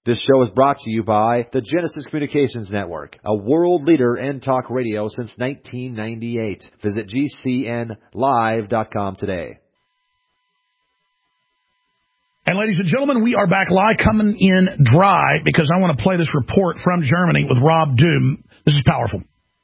This show is brought to you by the Genesis Communications Network, a world leader in talk radio since 1998. Visit GCNlive.com today. And ladies and gentlemen, we are back live, coming in dry because I want to play this report from Germany with Rob Dew. This is powerful.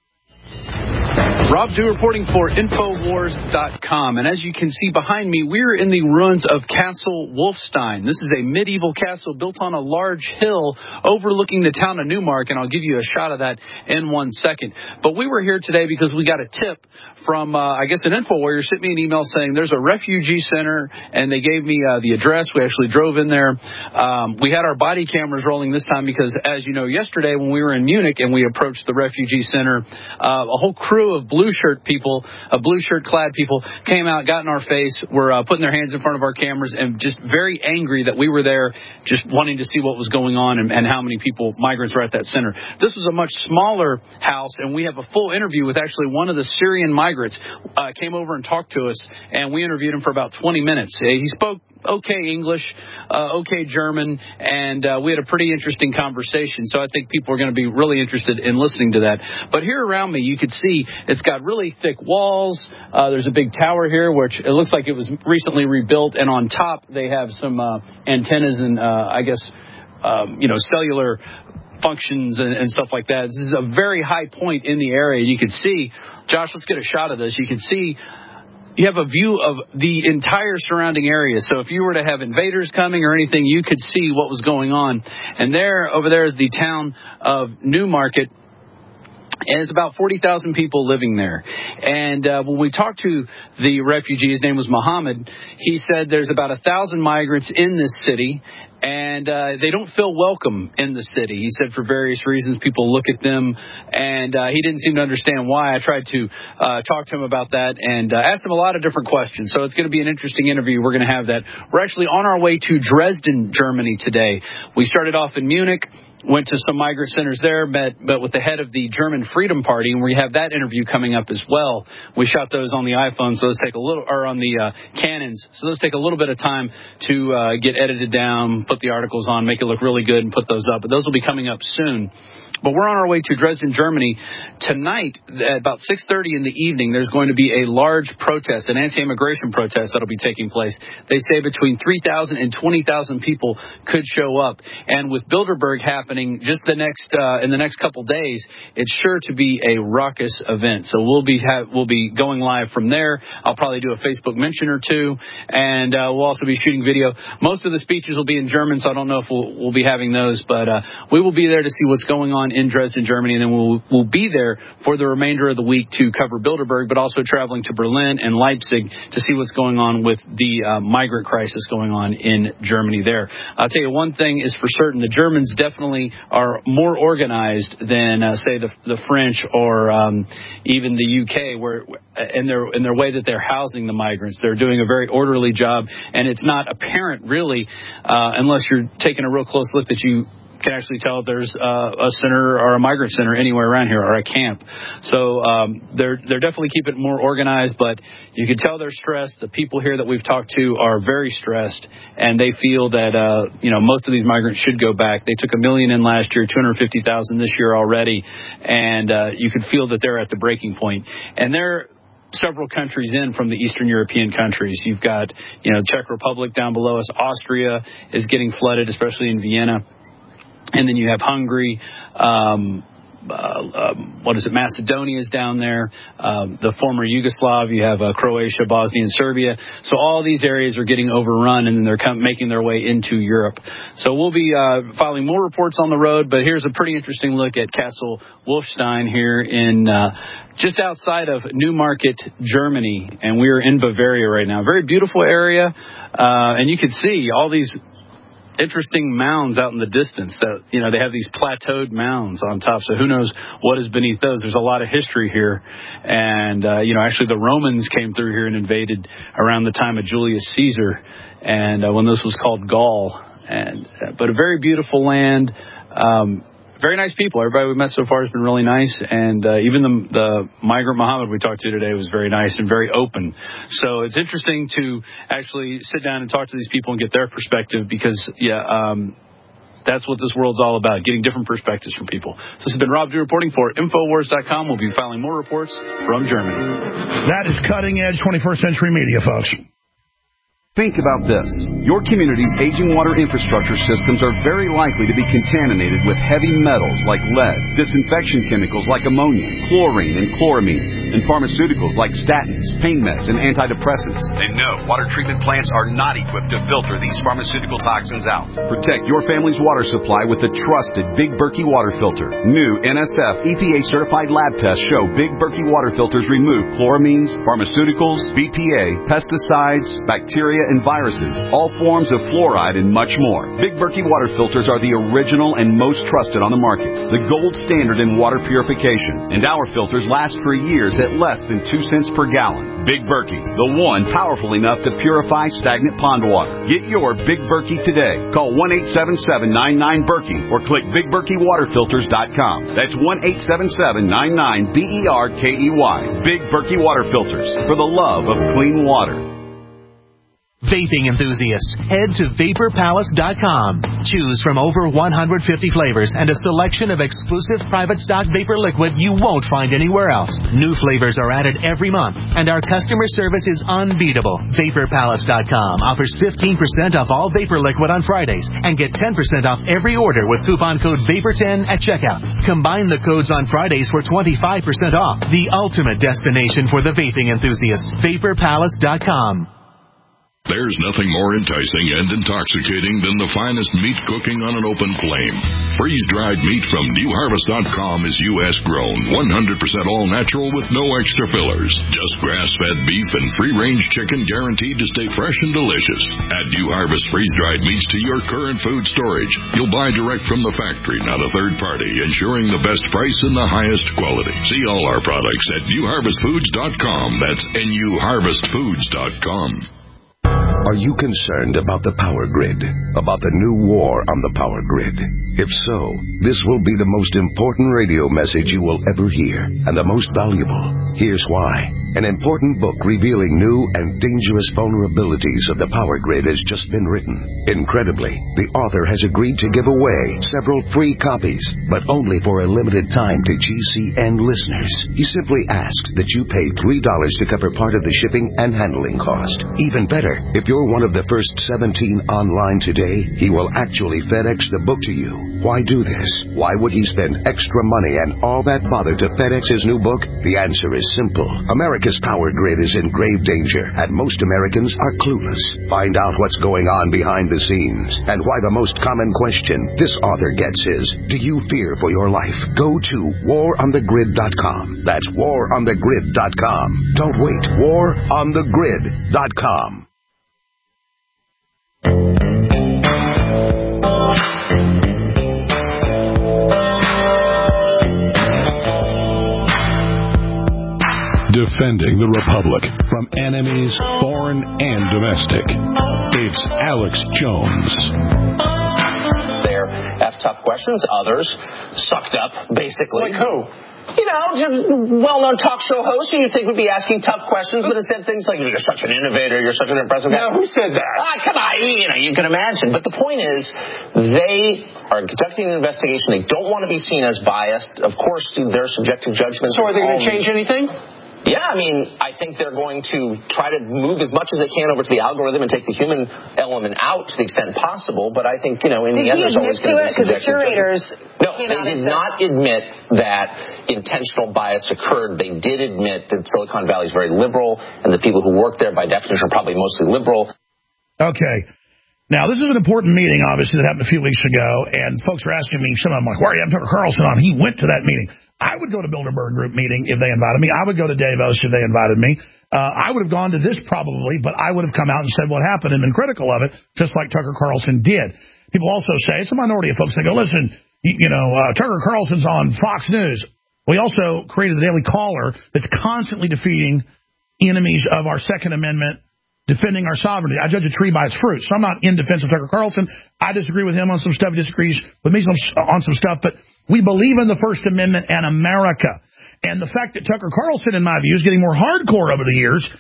Rob Dew reporting for Infowars.com. And as you can see behind me, we're in the ruins of Castle Wolfstein. This is a medieval castle built on a large hill overlooking the town of Neumark, and I'll give you a shot of that in 1 second. But we were here today because we got a tip from, an info warrior sent me an email saying there's a refugee center, and they gave me the address. We actually drove in there. We had our body cameras rolling this time because, as you know, yesterday when we were in Munich and we approached the refugee center, a whole crew of blue shirt clad people came out, got in our face, were putting their hands in front of our cameras and just very angry that we were there, just wanting to see what was going on and how many migrants were at that center. This was a much smaller house, and we have a full interview with actually one of the Syrian migrants. Came over and talked to us, and we interviewed him for about 20 minutes. He spoke okay English, okay German, and we had a pretty interesting conversation. So I think people are going to be really interested in listening to that. But here around me, you could see it's got really thick walls. There's a big tower here, which it looks like it was recently rebuilt. And on top, they have some antennas and, cellular functions and stuff like that. This is a very high point in the area. You can see, Josh, let's get a shot of this. You can see you have a view of the entire surrounding area. So if you were to have invaders coming or anything, you could see what was going on. And over there is the town of Newmarket. And it's about 40,000 people living there. And when we talked to the refugee, his name was Mohammed, he said there's about 1,000 migrants in this city, and they don't feel welcome in the city. He said for various reasons, people look at them, and he didn't seem to understand why. I tried to talk to him about that and asked him a lot of different questions. So it's going to be an interesting interview. We're going to have that. We're actually on our way to Dresden, Germany today. We started off in Munich. Went to some migrant centers there, met with the head of the German Freedom Party, and we have that interview coming up as well. We shot those on the iPhone, so those take on the Canons, so those take a little bit of time to get edited down, put the articles on, make it look really good, and put those up. But those will be coming up soon. But we're on our way to Dresden, Germany. Tonight, at about 6:30 in the evening, there's going to be a large protest, an anti-immigration protest that will be taking place. They say between 3,000 and 20,000 people could show up. And with Bilderberg happening just in the next couple days, it's sure to be a raucous event. So we'll be going live from there. I'll probably do a Facebook mention or two, and we'll also be shooting video. Most of the speeches will be in German, so I don't know if we'll be having those, but we will be there to see what's going on in Dresden, Germany, and then we'll be there for the remainder of the week to cover Bilderberg, but also traveling to Berlin and Leipzig to see what's going on with the migrant crisis going on in Germany there. I'll tell you one thing is for certain, the Germans definitely are more organized than, say, the French or even the UK, where in their way that they're housing the migrants. They're doing a very orderly job, and it's not apparent, really, unless you're taking a real close look, that you can actually tell if there's a center or a migrant center anywhere around here or a camp. So they're definitely keeping it more organized, but you can tell they're stressed. The people here that we've talked to are very stressed, and they feel that most of these migrants should go back. They took 1 million in last year, 250,000 this year already, and you can feel that they're at the breaking point. And they're several countries in from the Eastern European countries. You've got, Czech Republic down below us. Austria is getting flooded, especially in Vienna. And then you have Hungary, Macedonia is down there, the former Yugoslav, you have Croatia, Bosnia, and Serbia. So all these areas are getting overrun, and they're making their way into Europe. So we'll be filing more reports on the road, but here's a pretty interesting look at Castle Wolfstein here in just outside of Newmarket, Germany, and we're in Bavaria right now. Very beautiful area, and you can see all these interesting mounds out in the distance that, they have these plateaued mounds on top. So who knows what is beneath those? There's a lot of history here. And, actually the Romans came through here and invaded around the time of Julius Caesar. And when this was called Gaul, but a very beautiful land, very nice people. Everybody we've met so far has been really nice. And even the migrant Muhammad we talked to today was very nice and very open. So it's interesting to actually sit down and talk to these people and get their perspective because, That's what this world's all about, getting different perspectives from people. This has been Rob Dew reporting for Infowars.com. We'll be filing more reports from Germany. That is cutting-edge 21st century media, folks. Think about this. Your community's aging water infrastructure systems are very likely to be contaminated with heavy metals like lead, disinfection chemicals like ammonia, chlorine and chloramines, and pharmaceuticals like statins, pain meds, and antidepressants. And no, water treatment plants are not equipped to filter these pharmaceutical toxins out. Protect your family's water supply with the trusted Big Berkey water filter. New NSF EPA-certified lab tests show Big Berkey water filters remove chloramines, pharmaceuticals, BPA, pesticides, bacteria, and viruses, all forms of fluoride, and much more. Big Berkey water filters are the original and most trusted on the market, the gold standard in water purification, and our filters last for years at less than 2 cents per gallon. Big Berkey, the one powerful enough to purify stagnant pond water. Get your Big Berkey today. Call 1-877-99-BERKEY or click BigBerkeyWaterFilters.com. That's 1-877-99-BERKEY. Big Berkey Water Filters, for the love of clean water. Vaping enthusiasts, head to VaporPalace.com. Choose from over 150 flavors and a selection of exclusive private stock vapor liquid you won't find anywhere else. New flavors are added every month, and our customer service is unbeatable. VaporPalace.com offers 15% off all vapor liquid on Fridays and get 10% off every order with coupon code VAPOR10 at checkout. Combine the codes on Fridays for 25% off. The ultimate destination for the vaping enthusiast. VaporPalace.com. There's nothing more enticing and intoxicating than the finest meat cooking on an open flame. Freeze-dried meat from NewHarvest.com is U.S. grown, 100% all natural with no extra fillers. Just grass-fed beef and free-range chicken guaranteed to stay fresh and delicious. Add New Harvest freeze-dried meats to your current food storage. You'll buy direct from the factory, not a third party, ensuring the best price and the highest quality. See all our products at NewHarvestFoods.com. That's NewHarvestFoods.com. Are you concerned about the power grid? About the new war on the power grid? If so, this will be the most important radio message you will ever hear, and the most valuable. Here's why. An important book revealing new and dangerous vulnerabilities of the power grid has just been written. Incredibly, the author has agreed to give away several free copies, but only for a limited time to GCN listeners. He simply asks that you pay $3 to cover part of the shipping and handling cost. Even better, if you're one of the first 17 online today, he will actually FedEx the book to you. Why do this? Why would he spend extra money and all that bother to FedEx his new book? The answer is simple. America's power grid is in grave danger, and most Americans are clueless. Find out what's going on behind the scenes, and why the most common question this author gets is, do you fear for your life? Go to waronthegrid.com. That's waronthegrid.com. Don't wait. waronthegrid.com. Defending the Republic from enemies, foreign and domestic. It's Alex Jones. They're asked tough questions. Others sucked up, basically. Like who? You know, just well-known talk show hosts who you think would be asking tough questions, but it said things like, you're such an innovator, you're such an impressive guy. No, who said that? Come on, you can imagine. But the point is, they are conducting an investigation. They don't want to be seen as biased. Of course, their subjective judgments. So are they going to change anything? Yeah, I mean, I think they're going to try to move as much as they can over to the algorithm and take the human element out to the extent possible. But I think, in the end, there's always going to be subjective curators. No, they did not admit that intentional bias occurred. They did admit that Silicon Valley is very liberal, and the people who work there, by definition, are probably mostly liberal. Okay. Now, this is an important meeting, obviously, that happened a few weeks ago, and folks are asking me, some of them like, why are you having Tucker Carlson on? He went to that meeting. I would go to Bilderberg Group meeting if they invited me. I would go to Davos if they invited me. I would have gone to this probably, but I would have come out and said what happened and been critical of it, just like Tucker Carlson did. People also say, it's a minority of folks that go, listen, Tucker Carlson's on Fox News. We also created the Daily Caller that's constantly defeating enemies of our Second Amendment, defending our sovereignty. I judge a tree by its fruit. So I'm not in defense of Tucker Carlson. I disagree with him on some stuff. He disagrees with me on some stuff. But we believe in the First Amendment and America. And the fact that Tucker Carlson, in my view, is getting more hardcore over the years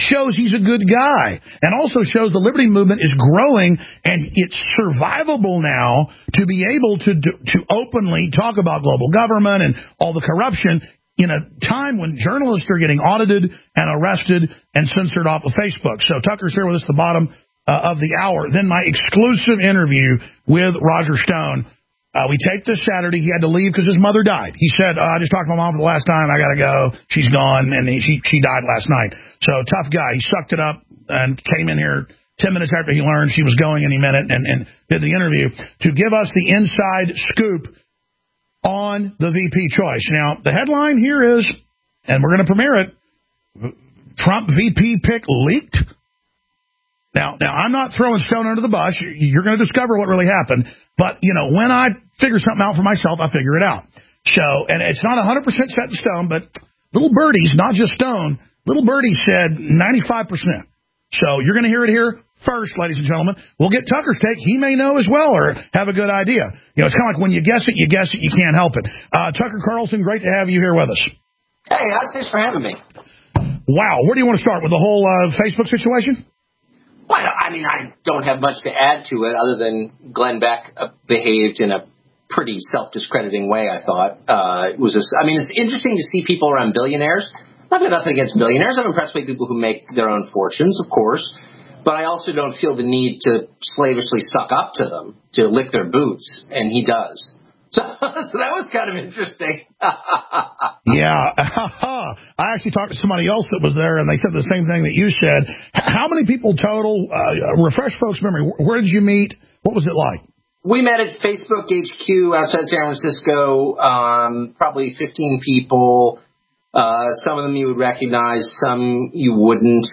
shows he's a good guy, and also shows the liberty movement is growing, and it's survivable now to be able to openly talk about global government and all the corruption in a time when journalists are getting audited and arrested and censored off of Facebook. So Tucker's here with us at the bottom of the hour. Then my exclusive interview with Roger Stone. We taped this Saturday. He had to leave because his mother died. He said, I just talked to my mom for the last time. I got to go. She's gone. And she died last night. So tough guy. He sucked it up and came in here 10 minutes after he learned she was going any minute and did the interview to give us the inside scoop on the VP choice. Now, the headline here is, and we're going to premiere it, Trump VP pick leaked. Now, I'm not throwing Stone under the bus. You're going to discover what really happened. But, when I figure something out for myself, I figure it out. So, and it's not 100% set in stone, but little birdies, not just Stone, little birdie said 95%. So you're going to hear it here first, ladies and gentlemen. We'll get Tucker's take. He may know as well or have a good idea. It's kind of like when you guess it, you can't help it. Tucker Carlson, great to have you here with us. Hey, thanks for having me. Wow. Where do you want to start? With the whole Facebook situation? Well, I don't have much to add to it other than Glenn Beck behaved in a pretty self-discrediting way, I thought. It's interesting to see people around billionaires. I've got nothing against billionaires. I'm impressed by people who make their own fortunes, of course. But I also don't feel the need to slavishly suck up to them, to lick their boots, and he does. So that was kind of interesting. Yeah. I actually talked to somebody else that was there, and they said the same thing that you said. How many people total? Refresh folks' memory. Where did you meet? What was it like? We met at Facebook HQ outside San Francisco, probably 15 people. Some of them you would recognize, some you wouldn't.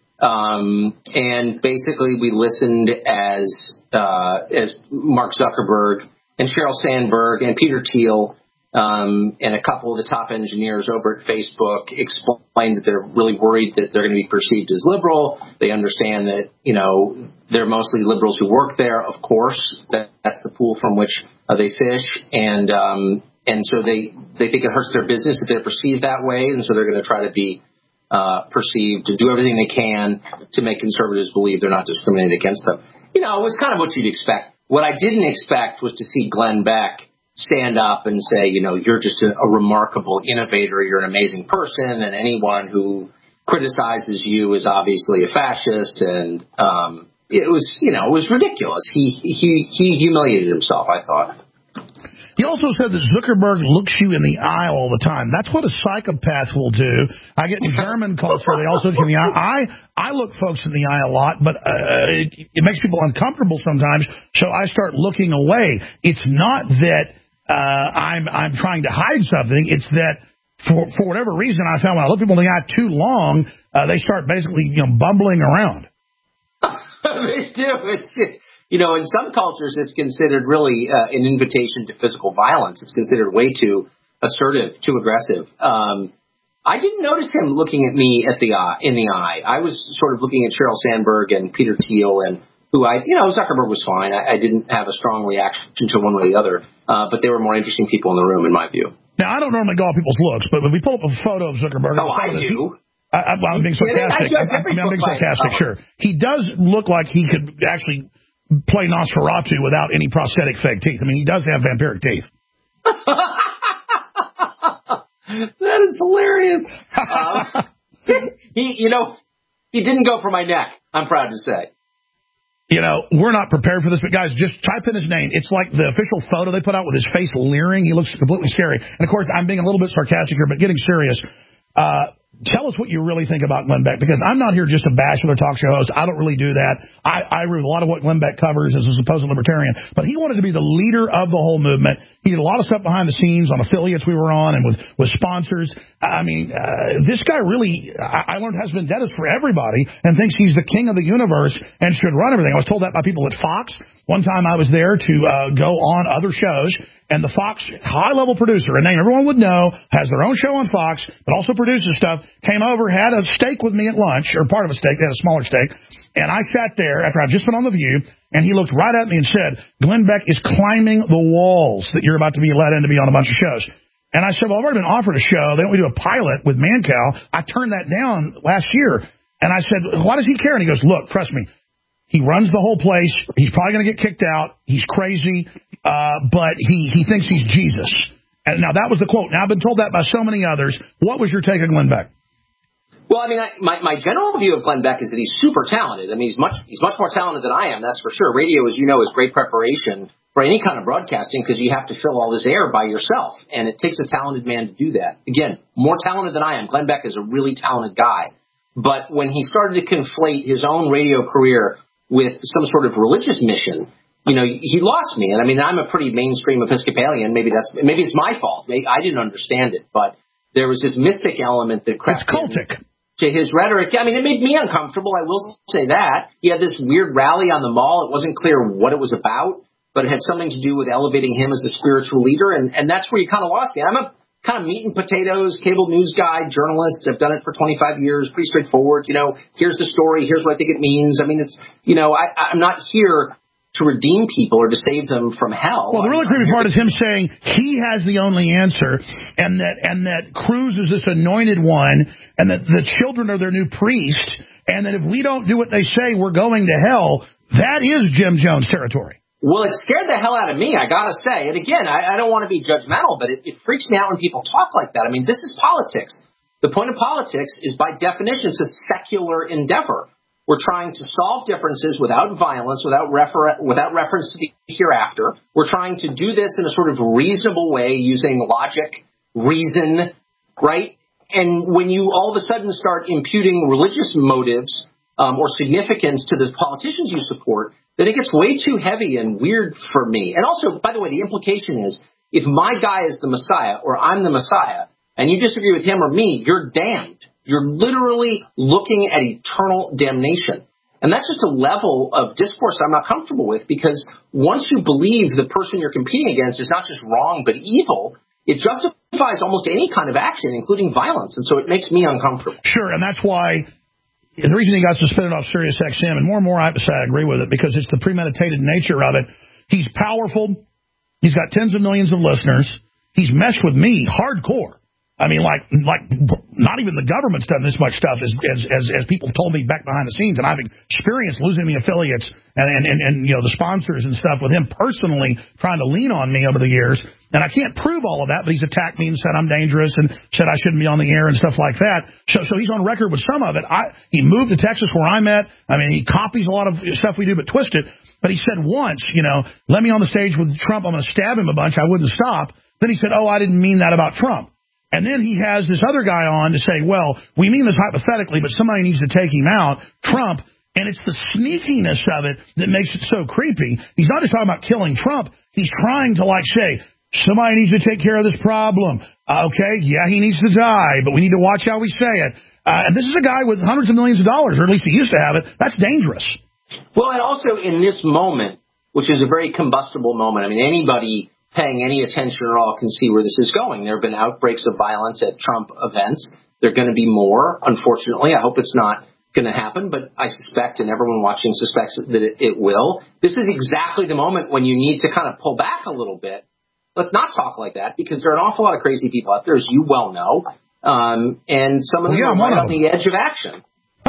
And basically we listened as Mark Zuckerberg and Sheryl Sandberg and Peter Thiel and a couple of the top engineers over at Facebook explained that they're really worried that they're going to be perceived as liberal. They understand that, they're mostly liberals who work there, of course. That's the pool from which they fish. And so they think it hurts their business if they're perceived that way. And so they're going to try to be perceived to do everything they can to make conservatives believe they're not discriminated against them. It was kind of what you'd expect. What I didn't expect was to see Glenn Beck stand up and say, you're just a remarkable innovator. You're an amazing person. And anyone who criticizes you is obviously a fascist. And it was ridiculous. He humiliated himself, I thought. He also said that Zuckerberg looks you in the eye all the time. That's what a psychopath will do. I get in German culture, they also look in the eye. I look folks in the eye a lot, but it makes people uncomfortable sometimes, so I start looking away. It's not that I'm trying to hide something. It's that for whatever reason, I found when I look people in the eye too long, they start basically bumbling around. They do. In some cultures, it's considered really an invitation to physical violence. It's considered way too assertive, too aggressive. I didn't notice him looking at me in the eye. I was sort of looking at Sheryl Sandberg and Peter Thiel, and Zuckerberg was fine. I didn't have a strong reaction to one way or the other, but they were more interesting people in the room, in my view. Now, I don't normally go off people's looks, but when we pull up a photo of Zuckerberg, I do. I'm being sarcastic. I'm being sarcastic, sure. He does look like he could actually play Nosferatu without any prosthetic fake teeth. He does have vampiric teeth. That is hilarious. He didn't go for my neck, I'm proud to say. We're not prepared for this, but guys, just type in his name. It's like the official photo they put out with his face leering. He looks completely scary. And, of course, I'm being a little bit sarcastic here, but getting serious. Tell us what you really think about Glenn Beck, because I'm not here just to bash other talk show hosts. I don't really do that. I agree with a lot of what Glenn Beck covers as a supposed libertarian, but he wanted to be the leader of the whole movement. He did a lot of stuff behind the scenes on affiliates we were on and with sponsors. This guy really, I learned, has vendettas for everybody and thinks he's the king of the universe and should run everything. I was told that by people at Fox. One time I was there to go on other shows, and the Fox high-level producer, a name everyone would know, has their own show on Fox, but also produces stuff, came over, had a steak with me at lunch, or part of a steak, they had a smaller steak, and I sat there after I'd just been on The View, and he looked right at me and said, Glenn Beck is climbing the walls that you're about to be let in to be on a bunch of shows. And I said, well, I've already been offered a show. They want me to do a pilot with Mancow. I turned that down last year. And I said, why does he care? And he goes, look, trust me. He runs the whole place. He's probably going to get kicked out. He's crazy, but he thinks he's Jesus. And now, that was the quote. Now, I've been told that by so many others. What was your take on Glenn Beck? Well, I mean, my general view of Glenn Beck is that he's super talented. I mean, he's much more talented than I am, that's for sure. Radio, as you know, is great preparation for any kind of broadcasting because you have to fill all this air by yourself, and it takes a talented man to do that. Again, more talented than I am. Glenn Beck is a really talented guy. But when he started to conflate his own radio career with some sort of religious mission, you know, he lost me. And I mean, I'm a pretty mainstream Episcopalian. Maybe it's my fault. I didn't understand it, but there was this mystic element that crept in to his rhetoric. I mean, it made me uncomfortable. I will say that. He had this weird rally on the Mall. It wasn't clear what it was about, but it had something to do with elevating him as a spiritual leader. And that's where you kind of lost me. I'm a kind of meat and potatoes cable news guy, journalist. I've done it for 25 years. Pretty straightforward. You know, here's the story. Here's what I think it means. I mean, it's, you know, I'm not here to redeem people or to save them from hell. Well, the really creepy part is him saying he has the only answer, and that Cruz is this anointed one, and that the children are their new priest, and that if we don't do what they say, we're going to hell. That is Jim Jones territory. Well, it scared the hell out of me, I got to say. And again, I don't want to be judgmental, but it freaks me out when people talk like that. I mean, this is politics. The point of politics is, by definition, it's a secular endeavor. We're trying to solve differences without violence, without reference to the hereafter. We're trying to do this in a sort of reasonable way using logic, reason, right? And when you all of a sudden start imputing religious motives or significance to the politicians you support, then it gets way too heavy and weird for me. And also, by the way, the implication is, if my guy is the Messiah or I'm the Messiah and you disagree with him or me, you're damned. You're literally looking at eternal damnation. And that's just a level of discourse I'm not comfortable with, because once you believe the person you're competing against is not just wrong but evil, it justifies almost any kind of action, including violence. And so it makes me uncomfortable. Sure, and that's why the reason he got suspended off Sirius XM, and more and more I agree with it, because it's the premeditated nature of it. He's powerful. He's got tens of millions of listeners. He's messed with me hardcore. I mean, like not even the government's done this much stuff as people told me back behind the scenes, and I've experienced losing the affiliates and you know, the sponsors and stuff with him personally trying to lean on me over the years. And I can't prove all of that, but he's attacked me and said I'm dangerous and said I shouldn't be on the air and stuff like that. So he's on record with some of it. He moved to Texas where I'm at. I mean, he copies a lot of stuff we do, but twist it. But he said once, you know, let me on the stage with Trump, I'm going to stab him a bunch. I wouldn't stop. Then he said, oh, I didn't mean that about Trump. And then he has this other guy on to say, well, we mean this hypothetically, but somebody needs to take him out, Trump. And it's the sneakiness of it that makes it so creepy. He's not just talking about killing Trump. He's trying to, like, say, somebody needs to take care of this problem. Okay, yeah, he needs to die, but we need to watch how we say it. And this is a guy with hundreds of millions of dollars, or at least he used to have it. That's dangerous. Well, and also in this moment, which is a very combustible moment, I mean, anybody paying any attention at all can see where this is going. There have been outbreaks of violence at Trump events. There are going to be more, unfortunately. I hope it's not going to happen, but I suspect, and everyone watching suspects, that it will. This is exactly the moment when you need to kind of pull back a little bit. Let's not talk like that, because there are an awful lot of crazy people out there, as you well know, and some of them are right on the edge of action.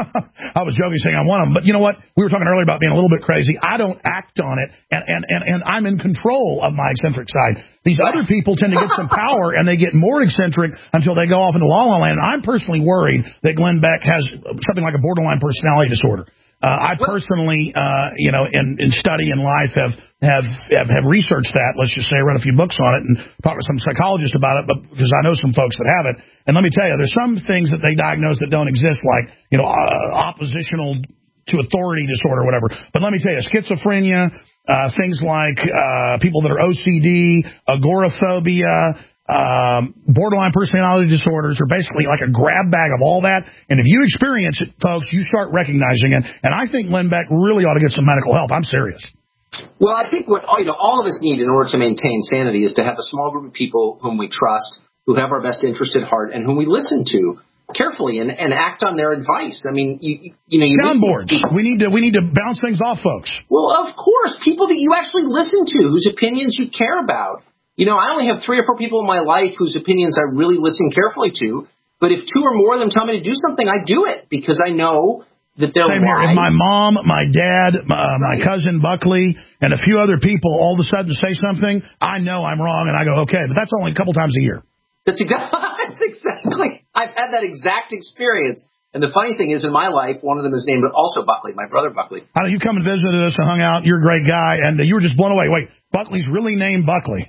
I was joking saying I want them, but you know what? We were talking earlier about being a little bit crazy. I don't act on it, and I'm in control of my eccentric side. These other people tend to get some power, and they get more eccentric until they go off into la la land. And I'm personally worried that Glenn Beck has something like a borderline personality disorder. I personally, you know, in study and life have researched that. Let's just say, read a few books on it and talked to some psychologists about it, but because I know some folks that have it. And let me tell you, there's some things that they diagnose that don't exist, like, you know, oppositional to authority disorder or whatever. But let me tell you, schizophrenia, things like people that are OCD, agoraphobia, borderline personality disorders are basically like a grab bag of all that. And if you experience it, folks, you start recognizing it. And I think Glenn Beck really ought to get some medical help. I'm serious. Well, I think what all of us need in order to maintain sanity is to have a small group of people whom we trust, who have our best interest at heart, and whom we listen to carefully and act on their advice. I mean, you soundboards. We need to bounce things off, folks. Well, of course, people that you actually listen to, whose opinions you care about. You know, I only have 3 or 4 people in my life whose opinions I really listen carefully to, But if two or more of them tell me to do something, I do it because I know that they're Same here. wise. If my mom, my dad, my cousin Buckley, and a few other people all of a sudden say something, I know I'm wrong, and I go, okay, but that's only a couple times a year. That's exactly. I've had that exact experience. And the funny thing is, in my life, one of them is named also Buckley, my brother Buckley. How do you come and visited us and hung out? You're a great guy, and you were just blown away. Wait, Buckley's really named Buckley.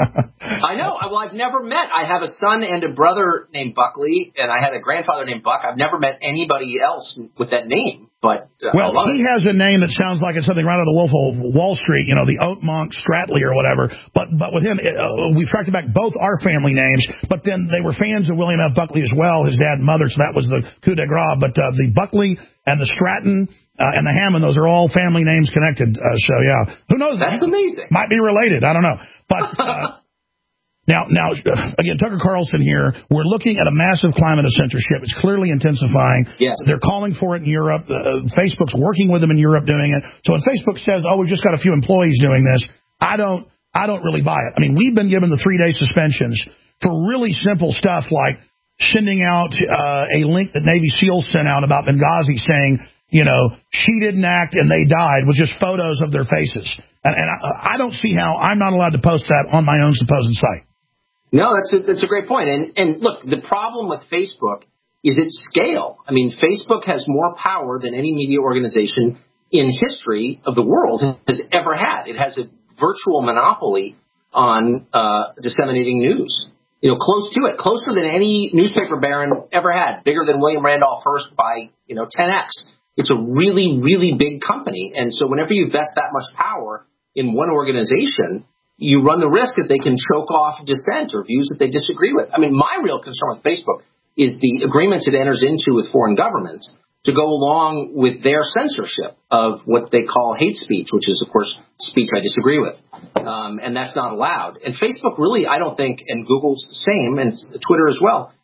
I know. Well, I've never met. I have a son and a brother named Buckley, and I had a grandfather named Buck. I've never met anybody else with that name. But well, he has a name that sounds like it's something right out of the Wolf of Wall Street, you know, the Oatmonk Stratley or whatever. But with him, we tracked back both our family names, but then they were fans of William F. Buckley as well, his dad and mother, so that was the coup de grace. But the Buckley and the Stratton and the Hammond, those are all family names connected. So, yeah, who knows? That's amazing. Might be related. I don't know. But Now, again, Tucker Carlson here, we're looking at a massive climate of censorship. It's clearly intensifying. Yes. They're calling for it in Europe. Facebook's working with them in Europe doing it. So when Facebook says, we've just got a few employees doing this, I don't really buy it. I mean, we've been given the 3-day suspensions for really simple stuff like sending out a link that Navy SEALs sent out about Benghazi saying, you know, she didn't act and they died with just photos of their faces. And I don't see how I'm not allowed to post that on my own supposed site. No, that's a great point. And look, the problem with Facebook is its scale. I mean, Facebook has more power than any media organization in history of the world has ever had. It has a virtual monopoly on disseminating news. You know, close to it, closer than any newspaper baron ever had, bigger than William Randolph Hearst by, 10x. It's a really, really big company. And so whenever you vest that much power in one organization, you run the risk that they can choke off dissent or views that they disagree with. I mean, my real concern with Facebook is the agreements it enters into with foreign governments to go along with their censorship of what they call hate speech, which is, of course, speech I disagree with. And that's not allowed. And Facebook really, I don't think, and Google's the same, and Twitter as well,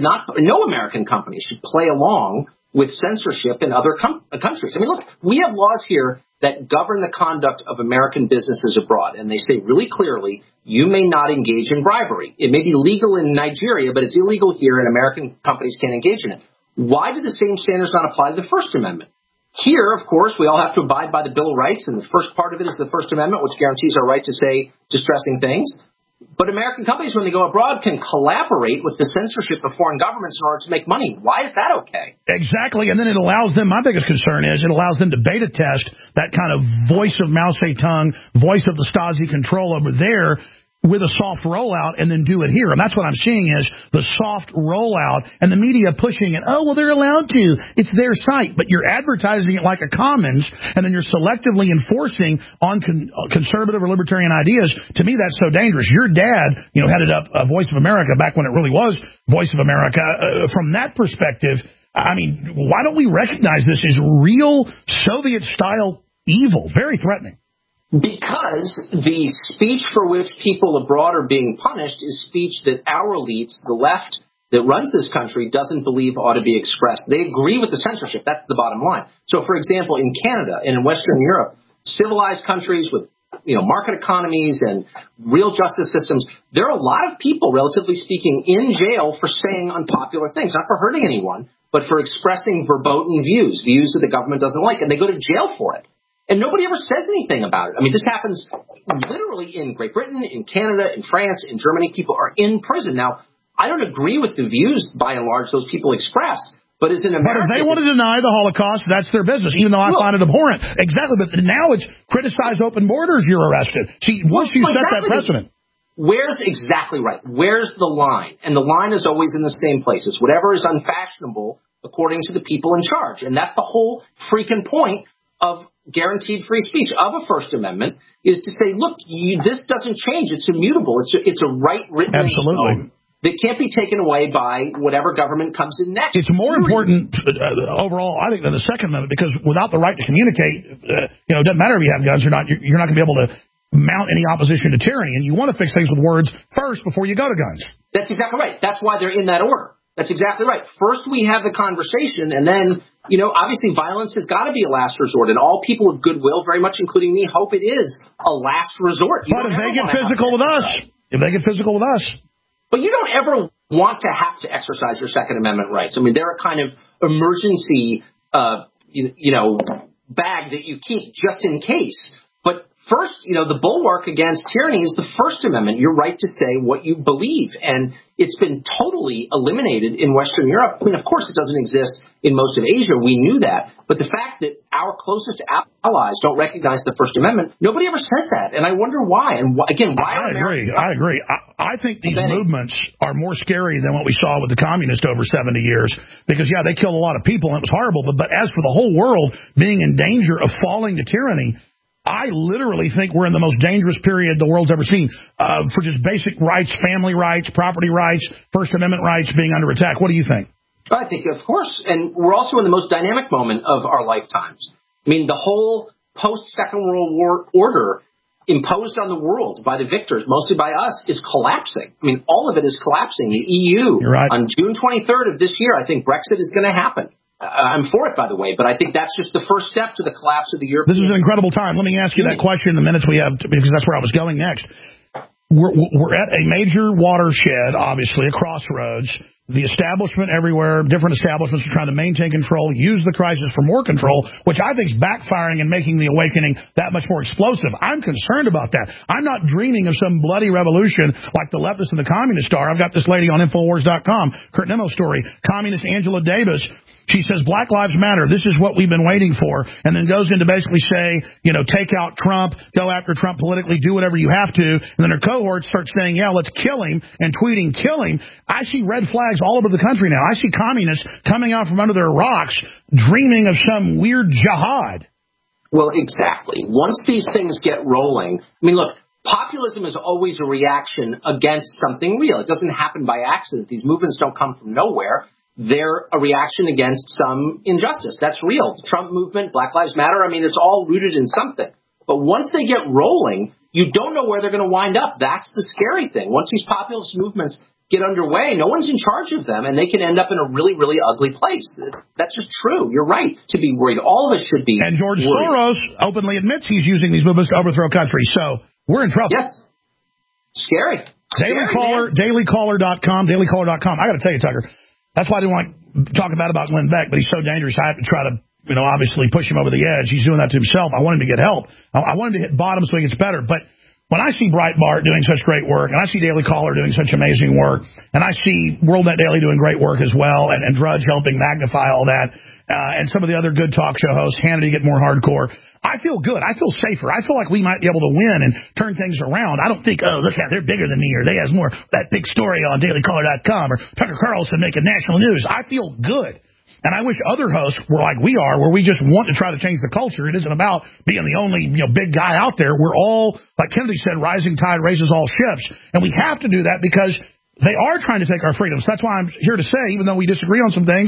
no American company should play along with censorship in other countries. I mean, look, we have laws here that govern the conduct of American businesses abroad. And they say really clearly, you may not engage in bribery. It may be legal in Nigeria, but it's illegal here, and American companies can't engage in it. Why do the same standards not apply to the First Amendment? Here, of course, we all have to abide by the Bill of Rights, and the first part of it is the First Amendment, which guarantees our right to say distressing things. But American companies, when they go abroad, can collaborate with the censorship of foreign governments in order to make money. Why is that okay? Exactly. And then it allows them, my biggest concern is it allows them to beta test that kind of voice of Mao Zedong, voice of the Stasi control over there with a soft rollout and then do it here. And that's what I'm seeing is the soft rollout and the media pushing it. Oh, well, they're allowed to. It's their site. But you're advertising it like a commons, and then you're selectively enforcing on conservative or libertarian ideas. To me, that's so dangerous. Your dad, headed up Voice of America back when it really was Voice of America. From that perspective, I mean, why don't we recognize this as real Soviet-style evil? Very threatening. Because the speech for which people abroad are being punished is speech that our elites, the left that runs this country, doesn't believe ought to be expressed. They agree with the censorship. That's the bottom line. So, for example, in Canada and in Western Europe, civilized countries with market economies and real justice systems, there are a lot of people, relatively speaking, in jail for saying unpopular things, not for hurting anyone, but for expressing verboten views that the government doesn't like, and they go to jail for it. And nobody ever says anything about it. I mean, this happens literally in Great Britain, in Canada, in France, in Germany. People are in prison. Now, I don't agree with the views, by and large, those people express. But as an American... But if they want to deny the Holocaust, that's their business, even though I find it abhorrent. Exactly. But now it's criticize open borders, you're arrested. See, once you set that precedent... Exactly right. Where's the line? And the line is always in the same places. Whatever is unfashionable, according to the people in charge. And that's the whole freaking point of guaranteed free speech, of a First Amendment, is to say, look, this doesn't change. It's immutable. It's a right written Absolutely. That can't be taken away by whatever government comes in next. It's more important overall, I think, than the Second Amendment, because without the right to communicate, it doesn't matter if you have guns or not, you're not going to be able to mount any opposition to tyranny. And you want to fix things with words first before you go to guns. That's exactly right. That's why they're in that order. That's exactly right. First we have the conversation, and then, obviously violence has got to be a last resort, and all people of goodwill, very much including me, hope it is a last resort. But if they get physical with us, But you don't ever want to have to exercise your Second Amendment rights. I mean, they're a kind of emergency, bag that you keep just in case. But first, the bulwark against tyranny is the First Amendment, your right to say what you believe. And it's been totally eliminated in Western Europe. I mean, of course, it doesn't exist in most of Asia. We knew that. But the fact that our closest allies don't recognize the First Amendment, nobody ever says that. And I wonder why. And again, why? I agree. I think these movements are more scary than what we saw with the communists over 70 years. Because, yeah, they killed a lot of people and it was horrible. But as for the whole world being in danger of falling to tyranny, I literally think we're in the most dangerous period the world's ever seen for just basic rights, family rights, property rights, First Amendment rights being under attack. What do you think? I think, of course. And we're also in the most dynamic moment of our lifetimes. I mean, the whole post-Second World War order imposed on the world by the victors, mostly by us, is collapsing. I mean, all of it is collapsing. The EU, right. On June 23rd of this year, I think Brexit is going to happen. I'm for it, by the way, but I think that's just the first step to the collapse of the European. This is an incredible time. Let me ask you that question in the minutes we have, because that's where I was going next. We're at a major watershed, obviously, a crossroads. The establishment everywhere, different establishments are trying to maintain control, use the crisis for more control, which I think is backfiring and making the awakening that much more explosive. I'm concerned about that. I'm not dreaming of some bloody revolution like the leftists and the communists are. I've got this lady on Infowars.com, Kurt Nimmo's story, communist Angela Davis. She says, Black Lives Matter. This is what we've been waiting for. And then goes into basically say, take out Trump, go after Trump politically, do whatever you have to. And then her cohorts start saying, yeah, let's kill him, and tweeting, kill him. I see red flags all over the country now. I see communists coming out from under their rocks, dreaming of some weird jihad. Well, exactly. Once these things get rolling, I mean, look, populism is always a reaction against something real. It doesn't happen by accident. These movements don't come from nowhere. They're a reaction against some injustice. That's real. The Trump movement, Black Lives Matter, I mean, it's all rooted in something. But once they get rolling, you don't know where they're going to wind up. That's the scary thing. Once these populist movements get underway, no one's in charge of them, and they can end up in a really, really ugly place. That's just true. You're right to be worried. All of us should be And George worried. Soros openly admits he's using these movements to overthrow countries. So we're in trouble. Yes. Scary. Dailycaller.com. I got to tell you, Tucker, that's why I didn't want to talk about Glenn Beck, but he's so dangerous. I have to try to, obviously push him over the edge. He's doing that to himself. I want him to get help. I want him to hit bottom so he gets better. But when I see Breitbart doing such great work, and I see Daily Caller doing such amazing work, and I see WorldNet Daily doing great work as well, and Drudge helping magnify all that, and some of the other good talk show hosts, Hannity get more hardcore, I feel good. I feel safer. I feel like we might be able to win and turn things around. I don't think, look how they're bigger than me, or they has more that big story on dailycaller.com, or Tucker Carlson making national news. I feel good. And I wish other hosts were like we are, where we just want to try to change the culture. It isn't about being the only big guy out there. We're all, like Kennedy said, rising tide raises all ships. And we have to do that because they are trying to take our freedoms. That's why I'm here to say, even though we disagree on some things,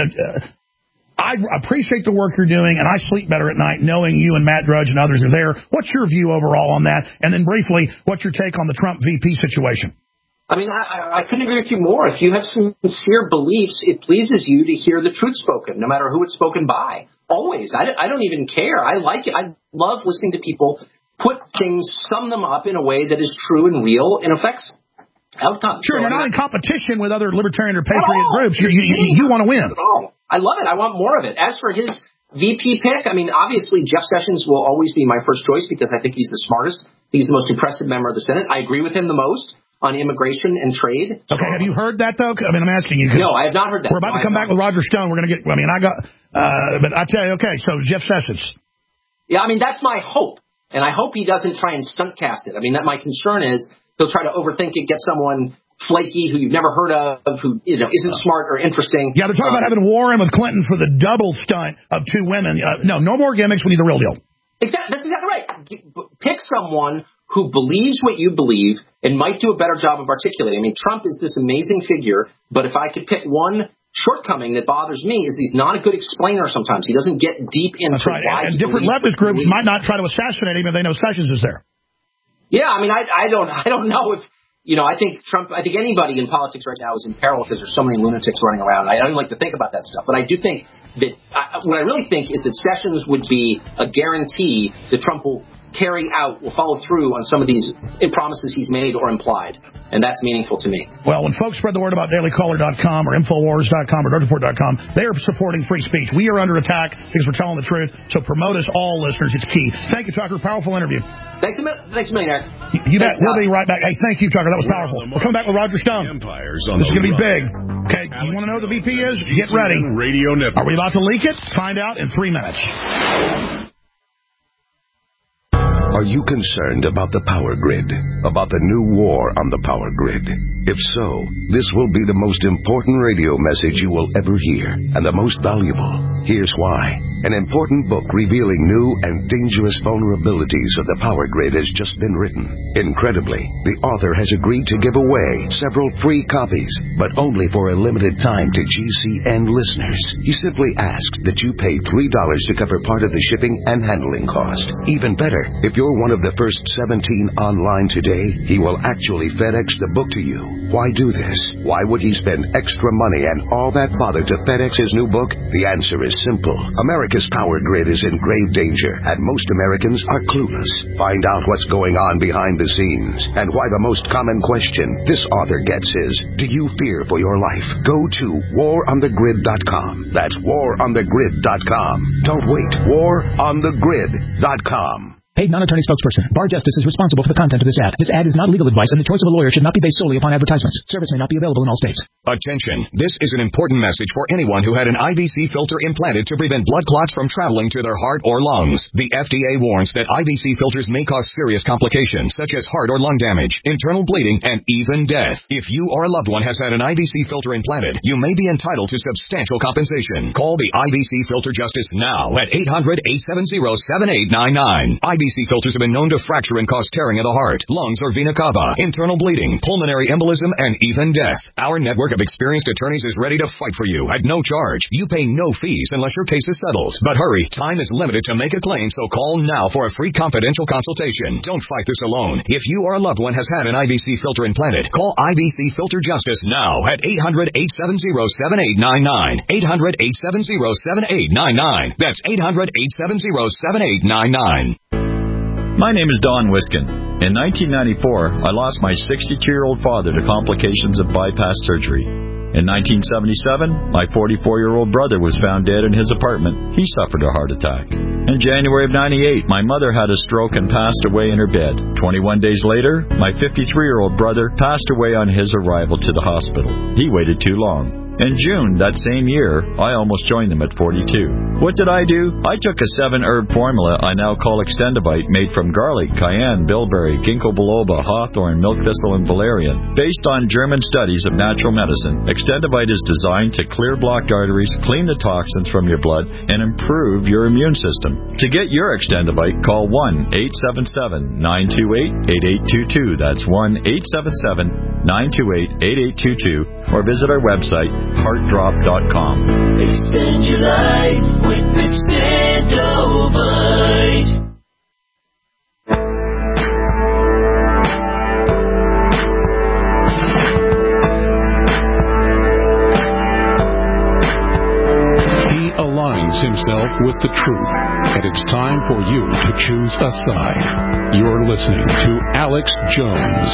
I appreciate the work you're doing, and I sleep better at night knowing you and Matt Drudge and others are there. What's your view overall on that? And then briefly, what's your take on the Trump VP situation? I mean, I couldn't agree with you more. If you have sincere beliefs, it pleases you to hear the truth spoken, no matter who it's spoken by. Always. I don't even care. I like it. I love listening to people put things, sum them up in a way that is true and real and affects outcomes. Sure, you're not in competition with other libertarian or patriot groups. You want to win. I love it. I want more of it. As for his VP pick, I mean, obviously Jeff Sessions will always be my first choice because I think he's the smartest. He's the most impressive member of the Senate. I agree with him the most on immigration and trade. Okay, have you heard that, though? I mean, I'm asking you. No, I have not heard that. We're about to come back with Roger Stone. We're going to get, but I tell you, okay, so Jeff Sessions. Yeah, I mean, that's my hope. And I hope he doesn't try and stunt cast it. I mean, that my concern is he'll try to overthink it, get someone flaky who you've never heard of, who isn't smart or interesting. Yeah, they're talking about having Warren with Clinton for the double stunt of two women. No more gimmicks. We need the real deal. Exactly. That's exactly right. Pick someone who believes what you believe and might do a better job of articulating. I mean, Trump is this amazing figure, but if I could pick one shortcoming that bothers me is he's not a good explainer sometimes. He doesn't get deep into why. And different leftist groups might not try to assassinate him if they know Sessions is there. Yeah, I mean, I don't know if, I think anybody in politics right now is in peril because there's so many lunatics running around. I don't like to think about that stuff, but I do think that what I really think is that Sessions would be a guarantee that Trump will carry out, will follow through on some of these promises he's made or implied. And that's meaningful to me. Well, when folks spread the word about dailycaller.com or Infowars.com or DrudgeReport.com, they are supporting free speech. We are under attack because we're telling the truth. So promote us all, listeners. It's key. Thank you, Tucker. Powerful interview. Thanks a million, Eric. You bet. We'll be right back. Hey, thank you, Tucker. That was powerful. We're coming back with Roger Stone. This is going to be big. Okay, you want to know who the VP is? Get ready. Radio Network. Are we about to leak it? Find out in 3 minutes. Are you concerned about the power grid? About the new war on the power grid? If so, this will be the most important radio message you will ever hear, and the most valuable. Here's why. An important book revealing new and dangerous vulnerabilities of the power grid has just been written. Incredibly, the author has agreed to give away several free copies, but only for a limited time to GCN listeners. He simply asks that you pay $3 to cover part of the shipping and handling cost. Even better, if you're one of the first 17 online today, he will actually FedEx the book to you. Why do this? Why would he spend extra money and all that bother to FedEx his new book? The answer is simple. America's power grid is in grave danger, and most Americans are clueless. Find out what's going on behind the scenes, and why the most common question this author gets is, do you fear for your life? Go to waronthegrid.com. That's waronthegrid.com. Don't wait. waronthegrid.com. Paid non-attorney spokesperson. Bar Justice is responsible for the content of this ad. This ad is not legal advice, and the choice of a lawyer should not be based solely upon advertisements. Service may not be available in all states. Attention. This is an important message for anyone who had an IVC filter implanted to prevent blood clots from traveling to their heart or lungs. The FDA warns that IVC filters may cause serious complications, such as heart or lung damage, internal bleeding, and even death. If you or a loved one has had an IVC filter implanted, you may be entitled to substantial compensation. Call the IVC Filter Justice now at 800-870-7899. IVC filters have been known to fracture and cause tearing of the heart, lungs, or vena cava, internal bleeding, pulmonary embolism, and even death. Our network of experienced attorneys is ready to fight for you at no charge. You pay no fees unless your case is settled. But hurry, time is limited to make a claim, so call now for a free confidential consultation. Don't fight this alone. If you or a loved one has had an IVC filter implanted, call IVC Filter Justice now at 800-870-7899. 800-870-7899. That's 800-870-7899. My name is Don Wiskin. In 1994, I lost my 62-year-old father to complications of bypass surgery. In 1977, my 44-year-old brother was found dead in his apartment. He suffered a heart attack. In January of 98, my mother had a stroke and passed away in her bed. 21 days later, my 53-year-old brother passed away on his arrival to the hospital. He waited too long. In June that same year, I almost joined them at 42. What did I do? I took a 7-herb formula I now call Extendivite, made from garlic, cayenne, bilberry, ginkgo biloba, hawthorn, milk thistle, and valerian. Based on German studies of natural medicine, Extendivite is designed to clear blocked arteries, clean the toxins from your blood, and improve your immune system. To get your Extendivite, call 1-877-928-8822. That's 1-877-928-8822. Or visit our website, heartdrop.com. Extend your life with Extendovite. He aligns himself with the truth, and it's time for you to choose a side. You're listening to Alex Jones.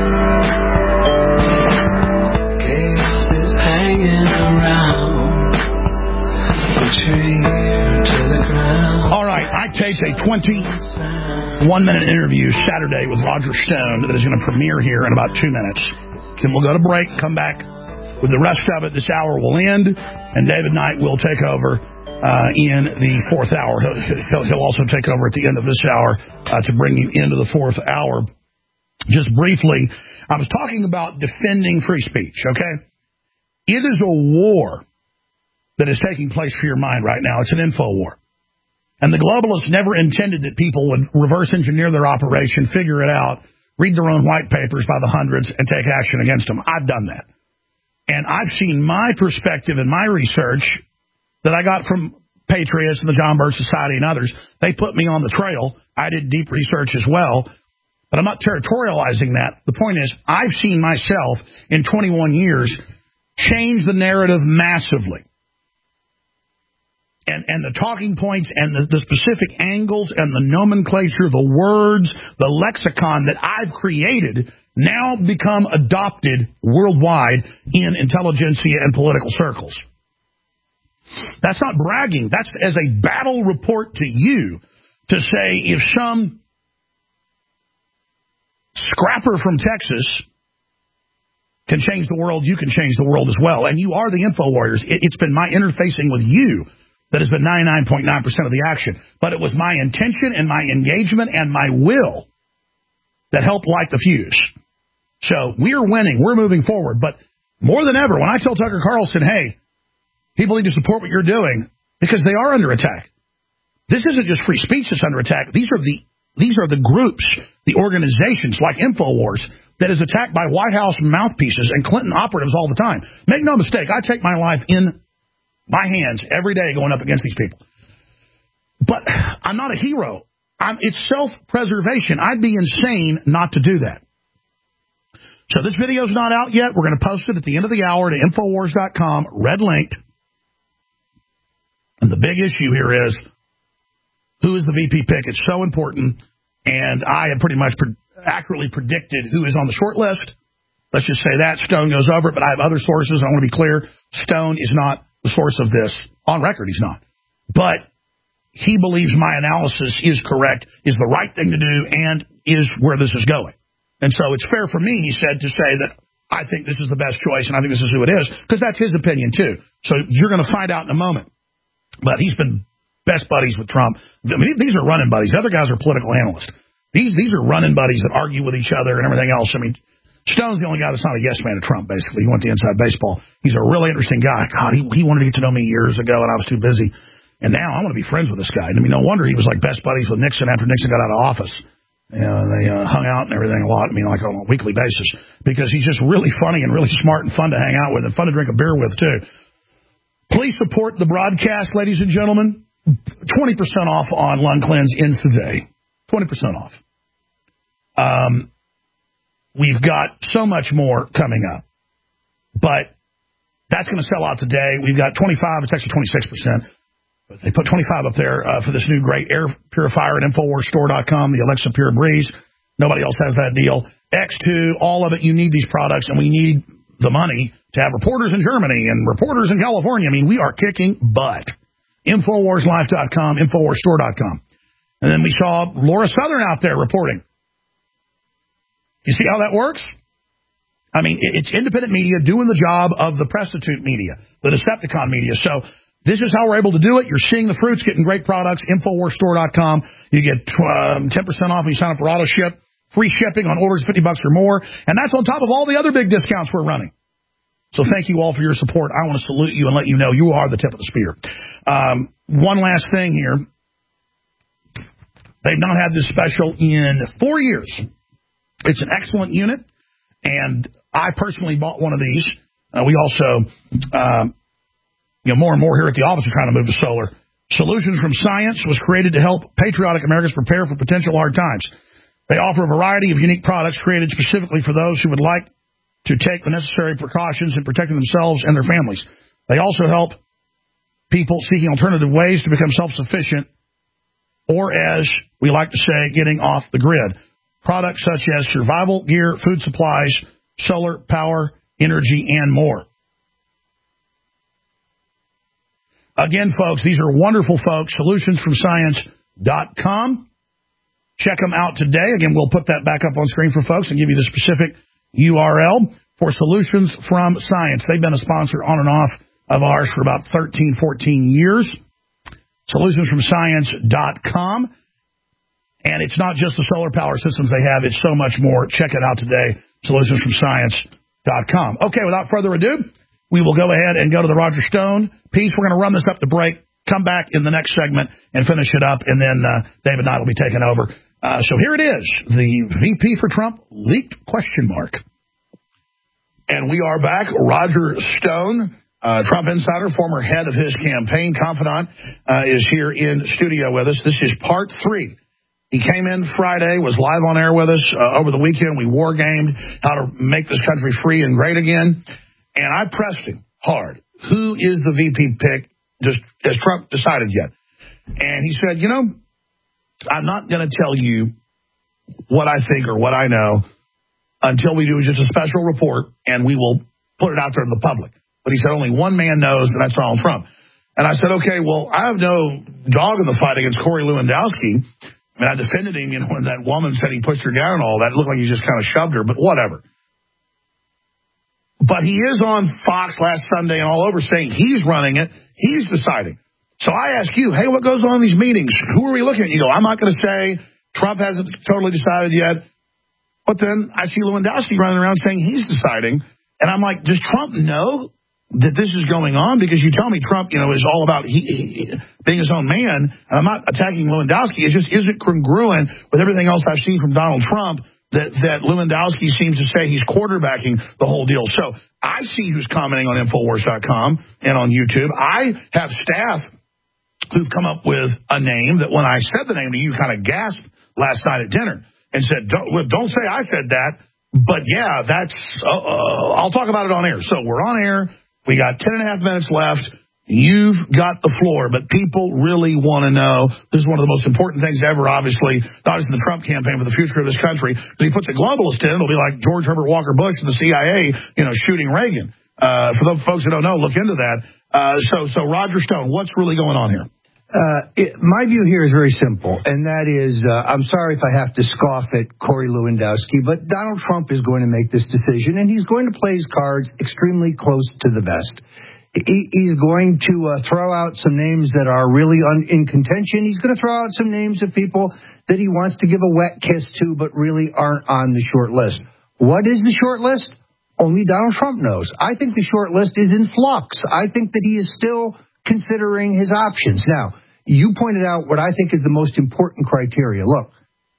Hanging around from tree to the ground. All right, I taped a 21-minute interview Saturday with Roger Stone that is going to premiere here in about 2 minutes. Then we'll go to break, come back with the rest of it. This hour will end, and David Knight will take over in the fourth hour. He'll also take over at the end of this hour to bring you into the fourth hour. Just briefly, I was talking about defending free speech, okay? It is a war that is taking place for your mind right now. It's an info war. And the globalists never intended that people would reverse engineer their operation, figure it out, read their own white papers by the hundreds, and take action against them. I've done that. And I've seen my perspective and my research that I got from Patriots and the John Birch Society and others. They put me on the trail. I did deep research as well. But I'm not territorializing that. The point is, I've seen myself in 21 years change the narrative massively. and the talking points and the specific angles and the nomenclature, the words, the lexicon that I've created now become adopted worldwide in intelligentsia and political circles. That's not bragging. That's as a battle report to you to say if some scrapper from Texas can change the world, you can change the world as well. And you are the info warriors. It's been my interfacing with you that has been 99.9% of the action. But it was my intention and my engagement and my will that helped light the fuse. So we are winning. We're moving forward. But more than ever, when I tell Tucker Carlson, hey, people need to support what you're doing because they are under attack. This isn't just free speech that's under attack. These are the groups, the organizations like InfoWars that is attacked by White House mouthpieces and Clinton operatives all the time. Make no mistake, I take my life in my hands every day going up against these people. But I'm not a hero. It's self-preservation. I'd be insane not to do that. So this video's not out yet. We're going to post it at the end of the hour to Infowars.com, red linked. And the big issue here is, who is the VP pick? It's so important. And I have pretty much accurately predicted who is on the short list. Let's just say that. Stone goes over it, but I have other sources. I want to be clear. Stone is not the source of this. On record, he's not. But he believes my analysis is correct, is the right thing to do, and is where this is going. And so it's fair for me, he said, to say that I think this is the best choice, and I think this is who it is, because that's his opinion, too. So you're going to find out in a moment. But he's been best buddies with Trump. I mean, these are running buddies. The other guys are political analysts. These are running buddies that argue with each other and everything else. I mean, Stone's the only guy that's not a yes man to Trump, basically. He went to Inside Baseball. He's a really interesting guy. God, he wanted to get to know me years ago, and I was too busy. And now I want to be friends with this guy. I mean, no wonder he was like best buddies with Nixon after Nixon got out of office. You know, they hung out and everything a lot, I mean, like on a weekly basis, because he's just really funny and really smart and fun to hang out with and fun to drink a beer with, too. Please support the broadcast, ladies and gentlemen. 20% off on Lung Cleanse ends today. 20% off. We've got so much more coming up, but that's going to sell out today. We've got 25. It's actually 26%. But they put 25 up there for this new great air purifier at InfoWarsStore.com, the Alexa Pure Breeze. Nobody else has that deal. X2, all of it. You need these products, and we need the money to have reporters in Germany and reporters in California. I mean, we are kicking butt. InfoWarsLife.com, InfoWarsStore.com. And then we saw Laura Southern out there reporting. You see how that works? I mean, it's independent media doing the job of the prostitute media, the Decepticon media. So this is how we're able to do it. You're seeing the fruits, getting great products. InfoWarsStore.com. You get 10% off when you sign up for AutoShip. Free shipping on orders $50 or more. And that's on top of all the other big discounts we're running. So thank you all for your support. I want to salute you and let you know you are the tip of the spear. One last thing here. They've not had this special in 4 years. It's an excellent unit, and I personally bought one of these. We also, more and more here at the office are trying to move to solar. Solutions from Science was created to help patriotic Americans prepare for potential hard times. They offer a variety of unique products created specifically for those who would like to take the necessary precautions in protecting themselves and their families. They also help people seeking alternative ways to become self-sufficient, or as we like to say, getting off the grid. Products such as survival gear, food supplies, solar power, energy, and more. Again, folks, these are wonderful folks. Solutionsfromscience.com. Check them out today. Again, we'll put that back up on screen for folks and give you the specific URL for Solutions from Science. They've been a sponsor on and off of ours for about 13, 14 years. Solutionsfromscience.com. And it's not just the solar power systems they have. It's so much more. Check it out today. Solutionsfromscience.com. Okay, without further ado, we will go ahead and go to the Roger Stone piece. We're going to run this up to break, come back in the next segment, and finish it up. And then David Knight will be taking over. So here it is. The VP for Trump leaked ? And we are back. Roger Stone, Trump insider, former head of his campaign confidant, is here in studio with us. This is part 3. He came in Friday, was live on air with us over the weekend. We war gamed how to make this country free and great again. And I pressed him hard. Who is the VP pick? Trump decided yet? And he said, I'm not going to tell you what I think or what I know until we do just a special report, and we will put it out there to the public. But he said only one man knows, and that's Donald Trump. And I said, okay, well, I have no dog in the fight against Corey Lewandowski. I mean, I defended him, when that woman said he pushed her down and all that. It looked like he just kind of shoved her, but whatever. But he is on Fox last Sunday and all over saying he's running it. He's deciding. So I ask you, hey, what goes on in these meetings? Who are we looking at? You go, I'm not going to say Trump hasn't totally decided yet. But then I see Lewandowski running around saying he's deciding. And I'm like, does Trump know that this is going on? Because you tell me Trump, is all about being his own man. And I'm not attacking Lewandowski. It just isn't congruent with everything else I've seen from Donald Trump that Lewandowski seems to say he's quarterbacking the whole deal. So I see who's commenting on Infowars.com and on YouTube. I have staff who've come up with a name that when I said the name to you, kind of gasped last night at dinner and said, don't say I said that. But, yeah, that's I'll talk about it on air. So we're on air. We got 10 and a half minutes left. You've got the floor, but people really want to know. This is one of the most important things ever, obviously, not just in the Trump campaign, but the future of this country. If he puts a globalist in, it'll be like George Herbert Walker Bush and the CIA, shooting Reagan. For those folks who don't know, look into that. So Roger Stone, what's really going on here? My view here is very simple, and that is, I'm sorry if I have to scoff at Corey Lewandowski, but Donald Trump is going to make this decision, and he's going to play his cards extremely close to the vest. He's going to throw out some names that are really in contention. He's going to throw out some names of people that he wants to give a wet kiss to, but really aren't on the short list. What is the short list? Only Donald Trump knows. I think the short list is in flux. I think that he is still considering his options. Now, you pointed out what I think is the most important criteria. Look,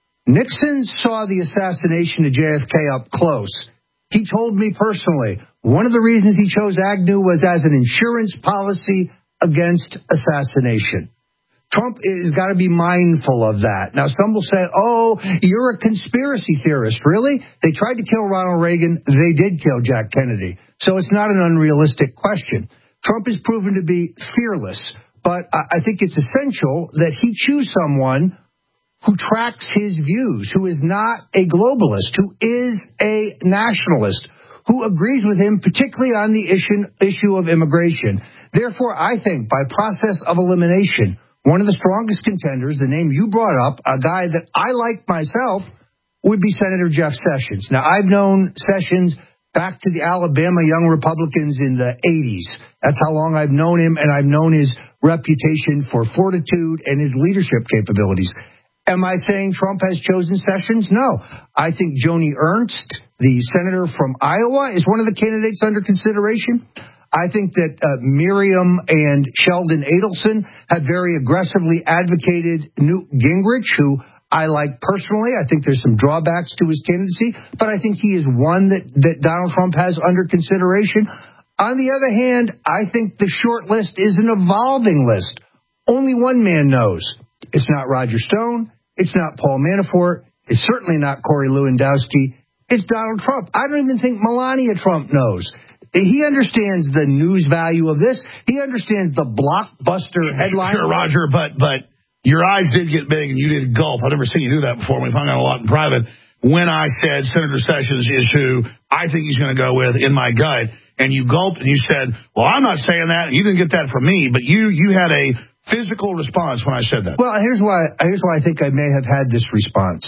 Nixon saw the assassination of JFK up close. He told me personally, one of the reasons he chose Agnew was as an insurance policy against assassination. Trump has got to be mindful of that. Now, some will say, oh, you're a conspiracy theorist. Really? They tried to kill Ronald Reagan. They did kill Jack Kennedy. So it's not an unrealistic question. Trump is proven to be fearless, but I think it's essential that he choose someone who tracks his views, who is not a globalist, who is a nationalist, who agrees with him, particularly on the issue of immigration. Therefore, I think by process of elimination, one of the strongest contenders, the name you brought up, a guy that I like myself, would be Senator Jeff Sessions. Now, I've known Sessions back to the Alabama Young Republicans in the 80s. That's how long I've known him, and I've known his reputation for fortitude and his leadership capabilities. Am I saying Trump has chosen Sessions? No. I think Joni Ernst, the senator from Iowa, is one of the candidates under consideration. I think that Miriam and Sheldon Adelson have very aggressively advocated Newt Gingrich, who I like personally. I think there's some drawbacks to his candidacy, but I think he is one that Donald Trump has under consideration. On the other hand, I think the short list is an evolving list. Only one man knows. It's not Roger Stone. It's not Paul Manafort. It's certainly not Corey Lewandowski. It's Donald Trump. I don't even think Melania Trump knows. He understands the news value of this. He understands the blockbuster headline. Sure, Roger, but your eyes did get big and you did gulp. I've never seen you do that before. We've hung out a lot in private. When I said Senator Sessions is who I think he's going to go with in my gut, and you gulped and you said, well, I'm not saying that, and you didn't get that from me, but you had a physical response when I said that. Well, here's why I think I may have had this response.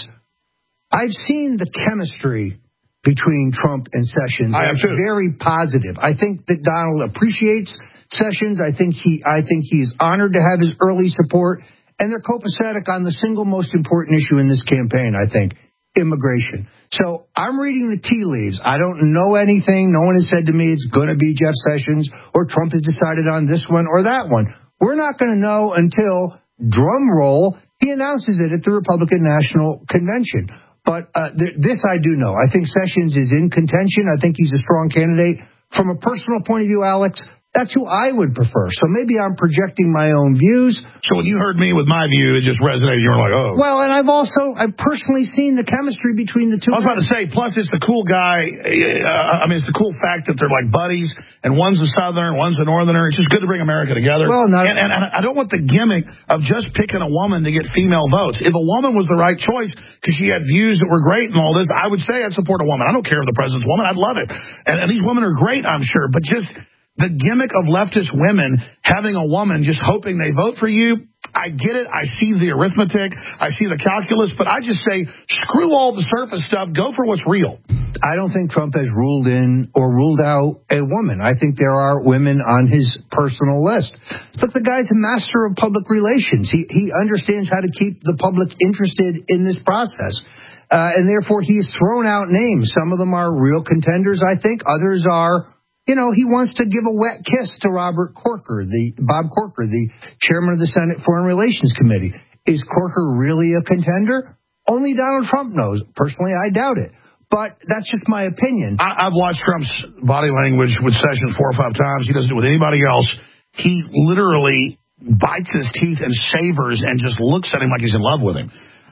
I've seen the chemistry between Trump and Sessions. It's very positive. I think that Donald appreciates Sessions. I think he is honored to have his early support, and they're copacetic on the single most important issue in this campaign, I think, immigration. So I'm reading the tea leaves. I don't know anything. No one has said to me it's going to be Jeff Sessions or Trump has decided on this one or that one. We're not going to know until, drum roll, he announces it at the Republican National Convention. But this I do know. I think Sessions is in contention. I think he's a strong candidate. From a personal point of view, Alex, That's who I would prefer. So maybe I'm projecting my own views. So when you heard me with my view, it just resonated. You were like, oh. Well, and I've personally seen the chemistry between the two. I was about to say, plus it's the cool guy. It's the cool fact that they're like buddies, and one's a Southerner, one's a Northerner. It's just good to bring America together. Well, and I don't want the gimmick of just picking a woman to get female votes. If a woman was the right choice because she had views that were great and all this, I would say I'd support a woman. I don't care if the president's a woman. I'd love it. And these women are great, I'm sure. But just the gimmick of leftist women having a woman just hoping they vote for you, I get it. I see the arithmetic. I see the calculus. But I just say, screw all the surface stuff. Go for what's real. I don't think Trump has ruled in or ruled out a woman. I think there are women on his personal list. But the guy's a master of public relations. He understands how to keep the public interested in this process. And therefore, he's thrown out names. Some of them are real contenders, I think. Others are, he wants to give a wet kiss to Bob Corker, the chairman of the Senate Foreign Relations Committee. Is Corker really a contender? Only Donald Trump knows. Personally, I doubt it. But that's just my opinion. I've watched Trump's body language with Sessions 4 or 5 times. He doesn't do it with anybody else. He literally bites his teeth and savors and just looks at him like he's in love with him.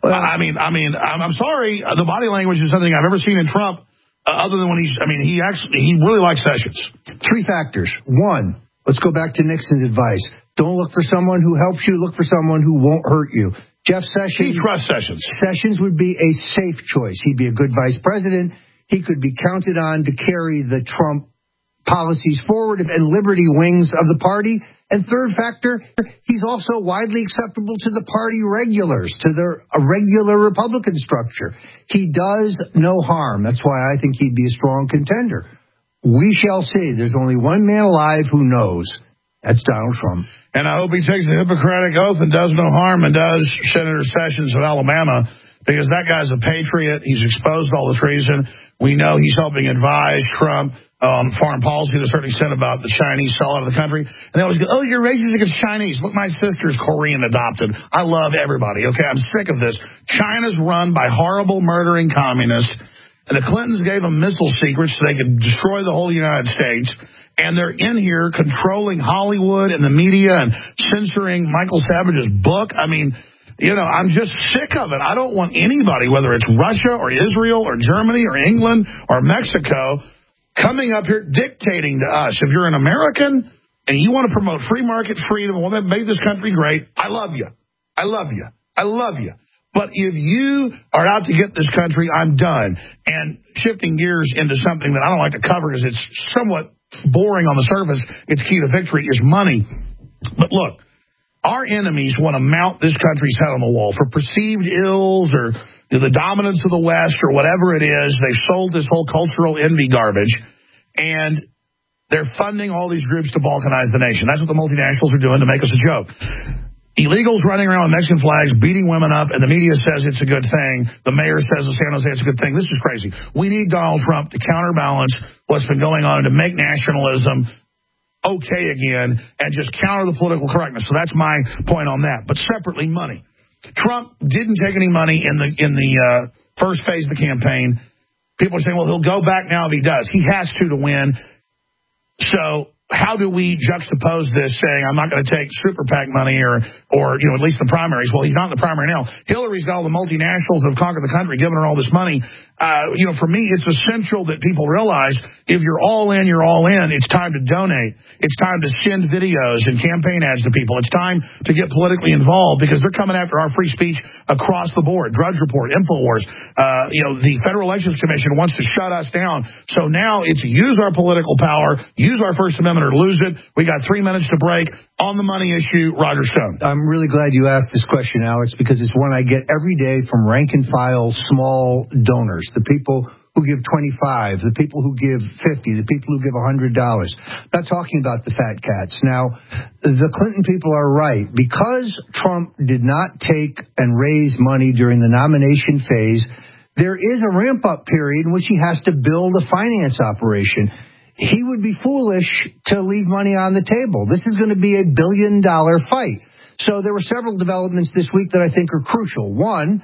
I'm sorry. The body language is something I've ever seen in Trump. Other than when he really likes Sessions. 3 factors. 1, let's go back to Nixon's advice. Don't look for someone who helps you. Look for someone who won't hurt you. Jeff Sessions. He trusts Sessions. Sessions would be a safe choice. He'd be a good vice president. He could be counted on to carry the Trump policies forward and liberty wings of the party. And 3rd factor, he's also widely acceptable to the party regulars, to the regular Republican structure. He does no harm. That's why I think he'd be a strong contender. We shall see. There's only one man alive who knows. That's Donald Trump. And I hope he takes the Hippocratic Oath and does no harm and does Senator Sessions of Alabama, because that guy's a patriot. He's exposed all the treason. We know he's helping advise Trump on foreign policy to a certain extent about the Chinese fell out of the country. And they always go, oh, you're racist against Chinese. Look, my sister's Korean adopted. I love everybody. Okay, I'm sick of this. China's run by horrible, murdering communists. And the Clintons gave them missile secrets so they could destroy the whole United States. And they're in here controlling Hollywood and the media and censoring Michael Savage's book. I'm just sick of it. I don't want anybody, whether it's Russia or Israel or Germany or England or Mexico, coming up here dictating to us. If you're an American and you want to promote free market freedom and want to make this country great, I love you. I love you. I love you. But if you are out to get this country, I'm done. And shifting gears into something that I don't like to cover because it's somewhat boring on the surface, its key to victory is money. But look, our enemies want to mount this country's head on the wall for perceived ills or the dominance of the West or whatever it is. They've sold this whole cultural envy garbage, and they're funding all these groups to balkanize the nation. That's what the multinationals are doing to make us a joke. Illegals running around with Mexican flags, beating women up, and the media says it's a good thing. The mayor says of San Jose it's a good thing. This is crazy. We need Donald Trump to counterbalance what's been going on and to make nationalism okay again and just counter the political correctness. So that's my point on that. But separately, money. Trump didn't take any money in the first phase of the campaign. People are saying, well, he'll go back now if he does. He has to win. So how do we juxtapose this saying I'm not going to take super PAC money or at least the primaries? Well, he's not in the primary now. Hillary's got all the multinationals that have conquered the country, giving her all this money. For me, it's essential that people realize if you're all in, you're all in. It's time to donate. It's time to send videos and campaign ads to people. It's time to get politically involved because they're coming after our free speech across the board. Drudge Report, InfoWars, the Federal Elections Commission wants to shut us down. So now it's use our political power, use our First Amendment or lose it. We got 3 minutes to break. On the money issue, Roger Stone. I'm really glad you asked this question, Alex, because it's one I get every day from rank-and-file small donors, the people who give $25, the people who give $50, the people who give $100. Not talking about the fat cats. Now, the Clinton people are right. Because Trump did not take and raise money during the nomination phase, there is a ramp-up period in which he has to build a finance operation. He would be foolish to leave money on the table. This is going to be a billion-dollar fight. So there were several developments this week that I think are crucial. One,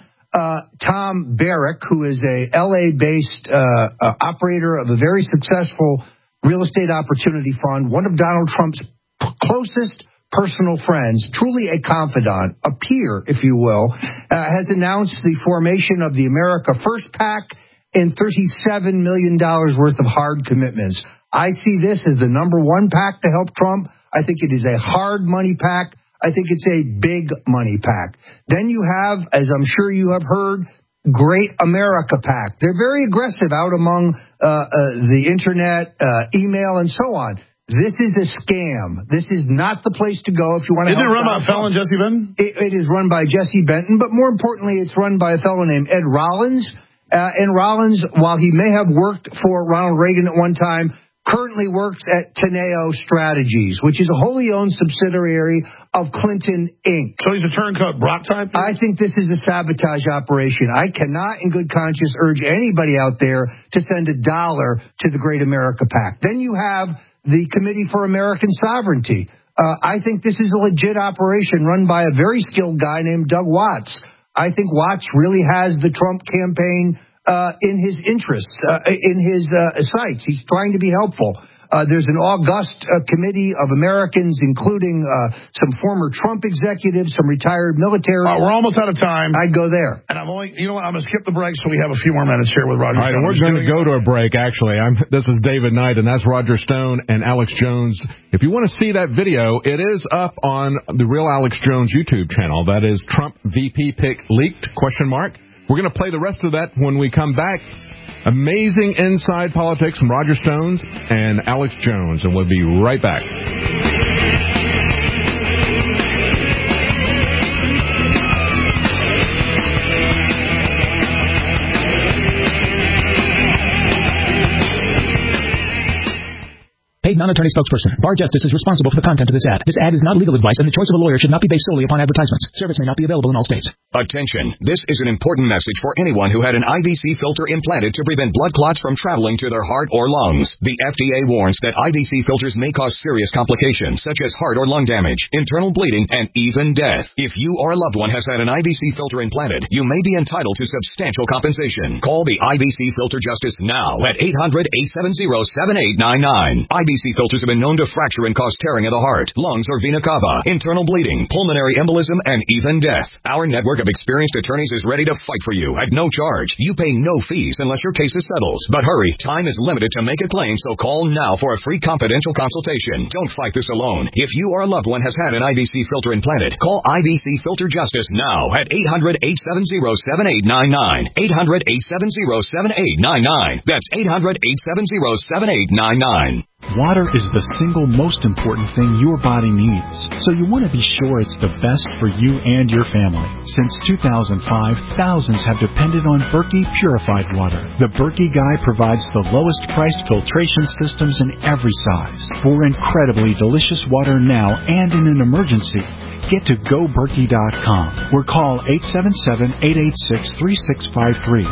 Tom Barrack, who is a L.A.-based operator of a very successful Real Estate Opportunity Fund, one of Donald Trump's closest personal friends, truly a confidant, a peer, if you will, has announced the formation of the America First PAC and $37 million worth of hard commitments. I see this as the number one PAC to help Trump. I think it is a hard money PAC. I think it's a big money PAC. Then you have, as I'm sure you have heard, Great America PAC. They're very aggressive out among the internet, email, and so on. This is a scam. This is not the place to go if you want to. Isn't it run by a fellow, Jesse Benton? It is run by Jesse Benton, but more importantly, it's run by a fellow named Ed Rollins. And Rollins, while he may have worked for Ronald Reagan at one time, currently works at Teneo Strategies, which is a wholly owned subsidiary of Clinton Inc. So he's a turncoat Brock type? I think this is a sabotage operation. I cannot, in good conscience, urge anybody out there to send $1 to the Great America PAC. Then you have the Committee for American Sovereignty. I think this is a legit operation run by a very skilled guy named Doug Watts. I think Watts really has the Trump campaign in his interests, in his sights. He's trying to be helpful. There's an august committee of Americans, including some former Trump executives, some retired military. We're almost out of time. I'd go there. And I'm going to skip the break so we have a few more minutes here with Roger Stone. All right, and we're going to go to a break, actually. This is David Knight, and that's Roger Stone and Alex Jones. If you want to see that video, it is up on the Real Alex Jones YouTube channel. That is Trump VP pick leaked, ? We're going to play the rest of that when we come back. Amazing inside politics from Roger Stone and Alex Jones, and we'll be right back. Paid non-attorney spokesperson. Bar Justice is responsible for the content of this ad. This ad is not legal advice, and the choice of a lawyer should not be based solely upon advertisements. Service may not be available in all states. Attention. This is an important message for anyone who had an IVC filter implanted to prevent blood clots from traveling to their heart or lungs. The FDA warns that IVC filters may cause serious complications, such as heart or lung damage, internal bleeding, and even death. If you or a loved one has had an IVC filter implanted, you may be entitled to substantial compensation. Call the IVC Filter Justice now at 800-870-7899. IVC filters have been known to fracture and cause tearing of the heart, lungs, or vena cava, internal bleeding, pulmonary embolism, and even death. Our network of experienced attorneys is ready to fight for you at no charge. You pay no fees unless your case is settled. But hurry, time is limited to make a claim, so call now for a free confidential consultation. Don't fight this alone. If you or a loved one has had an IVC filter implanted, call IVC Filter Justice now at 800-870-7899. 800-870-7899. That's 800-870-7899. Water is the single most important thing your body needs, so you want to be sure it's the best for you and your family. Since 2005, thousands have depended on Berkey purified water. The Berkey Guy provides the lowest priced filtration systems in every size. For incredibly delicious water now and in an emergency, get to GoBerkey.com or call 877-886-3653.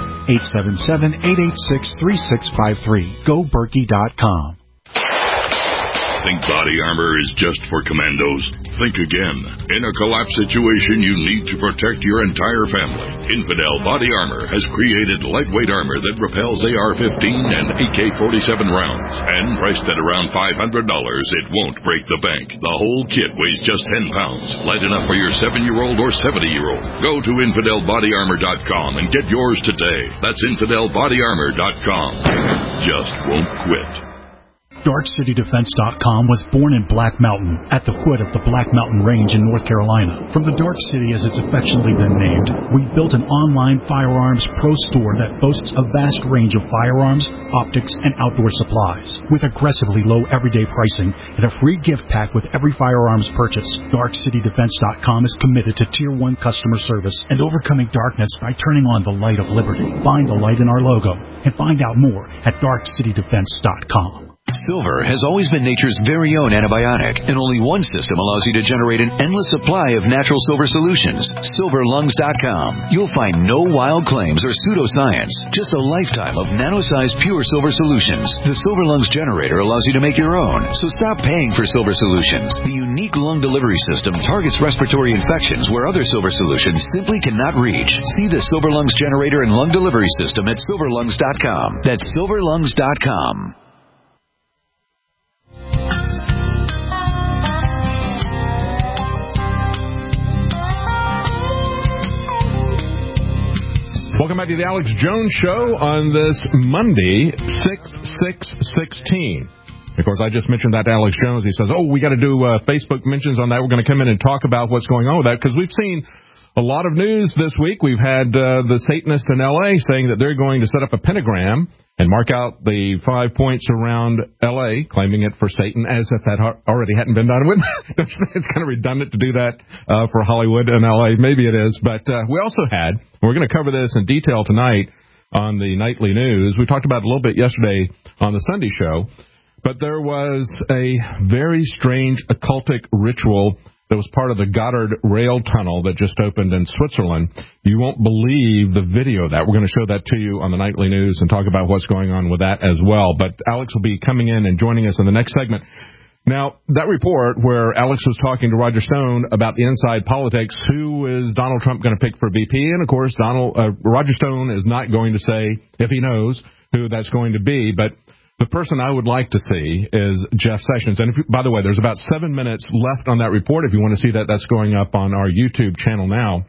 877-886-3653. GoBerkey.com. Think body armor is just for commandos? Think again. In a collapse situation, you need to protect your entire family. Infidel Body Armor has created lightweight armor that repels AR-15 and AK-47 rounds. And priced at around $500, it won't break the bank. The whole kit weighs just 10 pounds. Light enough for your 7-year-old or 70-year-old. Go to InfidelBodyArmor.com and get yours today. That's InfidelBodyArmor.com. Just won't quit. DarkCityDefense.com was born in Black Mountain, at the foot of the Black Mountain Range in North Carolina. From the Dark City, as it's affectionately been named, we built an online firearms pro store that boasts a vast range of firearms, optics, and outdoor supplies. With aggressively low everyday pricing and a free gift pack with every firearms purchase, DarkCityDefense.com is committed to Tier 1 customer service and overcoming darkness by turning on the light of liberty. Find the light in our logo and find out more at DarkCityDefense.com. Silver has always been nature's very own antibiotic, and only one system allows you to generate an endless supply of natural silver solutions. SilverLungs.com. You'll find no wild claims or pseudoscience, just a lifetime of nano-sized pure silver solutions. The Silver Lungs generator allows you to make your own, so stop paying for silver solutions. The unique lung delivery system targets respiratory infections where other silver solutions simply cannot reach. See the Silver Lungs generator and lung delivery system at SilverLungs.com. That's SilverLungs.com. Welcome back to the Alex Jones Show on this Monday, 6/6/16. Of course, I just mentioned that to Alex Jones. He says, we got to do Facebook mentions on that. We're going to come in and talk about what's going on with that, because we've seen a lot of news this week. We've had the Satanists in L.A. saying that they're going to set up a pentagram and mark out the 5 points around L.A., claiming it for Satan, as if that already hadn't been done. It's kind of redundant to do that for Hollywood and L.A. Maybe it is. But we also had, we're going to cover this in detail tonight on the nightly news. We talked about it a little bit yesterday on the Sunday show. But there was a very strange occultic ritual that was part of the Goddard Rail Tunnel that just opened in Switzerland. You won't believe the video of that. We're going to show that to you on the nightly news and talk about what's going on with that as well. But Alex will be coming in and joining us in the next segment. Now, that report where Alex was talking to Roger Stone about the inside politics, who is Donald Trump going to pick for VP? And, of course, Roger Stone is not going to say, if he knows, who that's going to be. But the person I would like to see is Jeff Sessions. And, by the way, there's about 7 minutes left on that report. If you want to see that, that's going up on our YouTube channel now.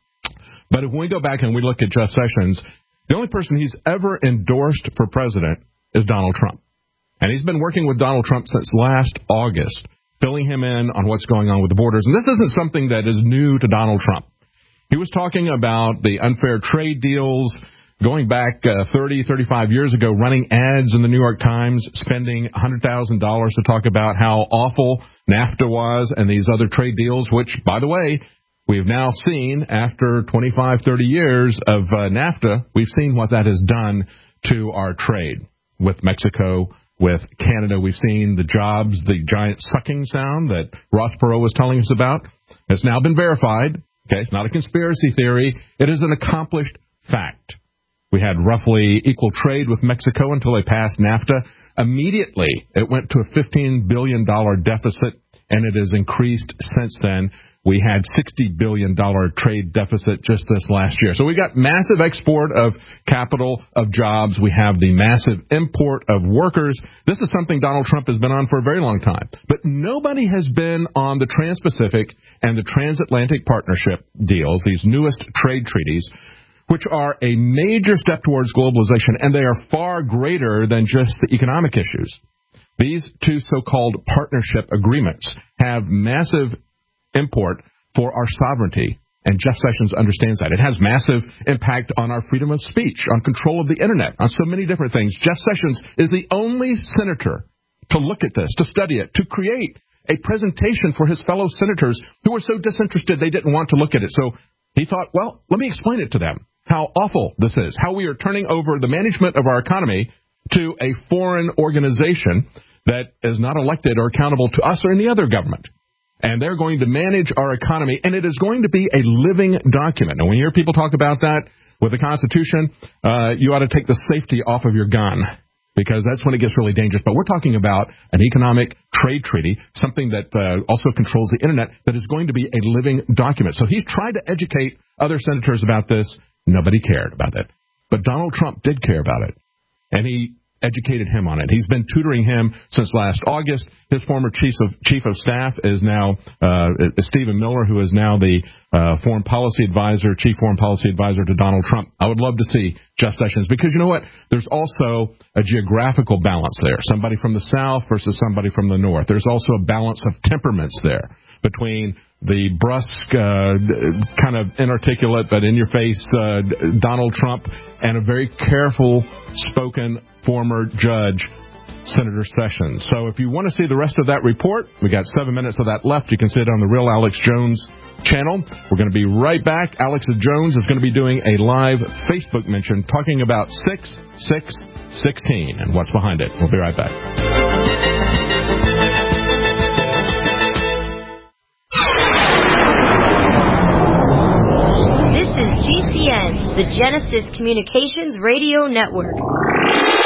But if we go back and we look at Jeff Sessions, the only person he's ever endorsed for president is Donald Trump. And he's been working with Donald Trump since last August, filling him in on what's going on with the borders. And this isn't something that is new to Donald Trump. He was talking about the unfair trade deals going back 30, 35 years ago, running ads in the New York Times, spending $100,000 to talk about how awful NAFTA was and these other trade deals, which, by the way, we've now seen after 25, 30 years of NAFTA, we've seen what that has done to our trade with Mexico, with Canada. We've seen the jobs, the giant sucking sound that Ross Perot was telling us about. It's now been verified. Okay, it's not a conspiracy theory. It is an accomplished fact. We had roughly equal trade with Mexico until they passed NAFTA. Immediately, it went to a $15 billion deficit, and it has increased since then. We had $60 billion trade deficit just this last year. So we got massive export of capital, of jobs. We have the massive import of workers. This is something Donald Trump has been on for a very long time. But nobody has been on the Trans-Pacific and the Transatlantic Partnership deals, these newest trade treaties, which are a major step towards globalization, and they are far greater than just the economic issues. These two so-called partnership agreements have massive import for our sovereignty, and Jeff Sessions understands that. It has massive impact on our freedom of speech, on control of the Internet, on so many different things. Jeff Sessions is the only senator to look at this, to study it, to create a presentation for his fellow senators who were so disinterested they didn't want to look at it. So he thought, well, let me explain it to them, how awful this is, how we are turning over the management of our economy to a foreign organization that is not elected or accountable to us or any other government. And they're going to manage our economy, and it is going to be a living document. And when you hear people talk about that with the Constitution, you ought to take the safety off of your gun, because that's when it gets really dangerous. But we're talking about an economic trade treaty, something that also controls the Internet, that is going to be a living document. So he's tried to educate other senators about this. Nobody cared about it. But Donald Trump did care about it, and he educated him on it. He's been tutoring him since last August. His former chief of staff is now Stephen Miller, who is now the chief foreign policy advisor to Donald Trump. I would love to see Jeff Sessions, because you know what? There's also a geographical balance there. Somebody from the South versus somebody from the North. There's also a balance of temperaments there between the brusque, kind of inarticulate but in-your-face Donald Trump and a very careful spoken former judge, Senator Sessions. So if you want to see the rest of that report, we got 7 minutes of that left. You can see it on the Real Alex Jones channel. We're going to be right back. Alex Jones is going to be doing a live Facebook mention talking about 6/6/16 and what's behind it. We'll be right back. This is GCN, the Genesis Communications Radio Network.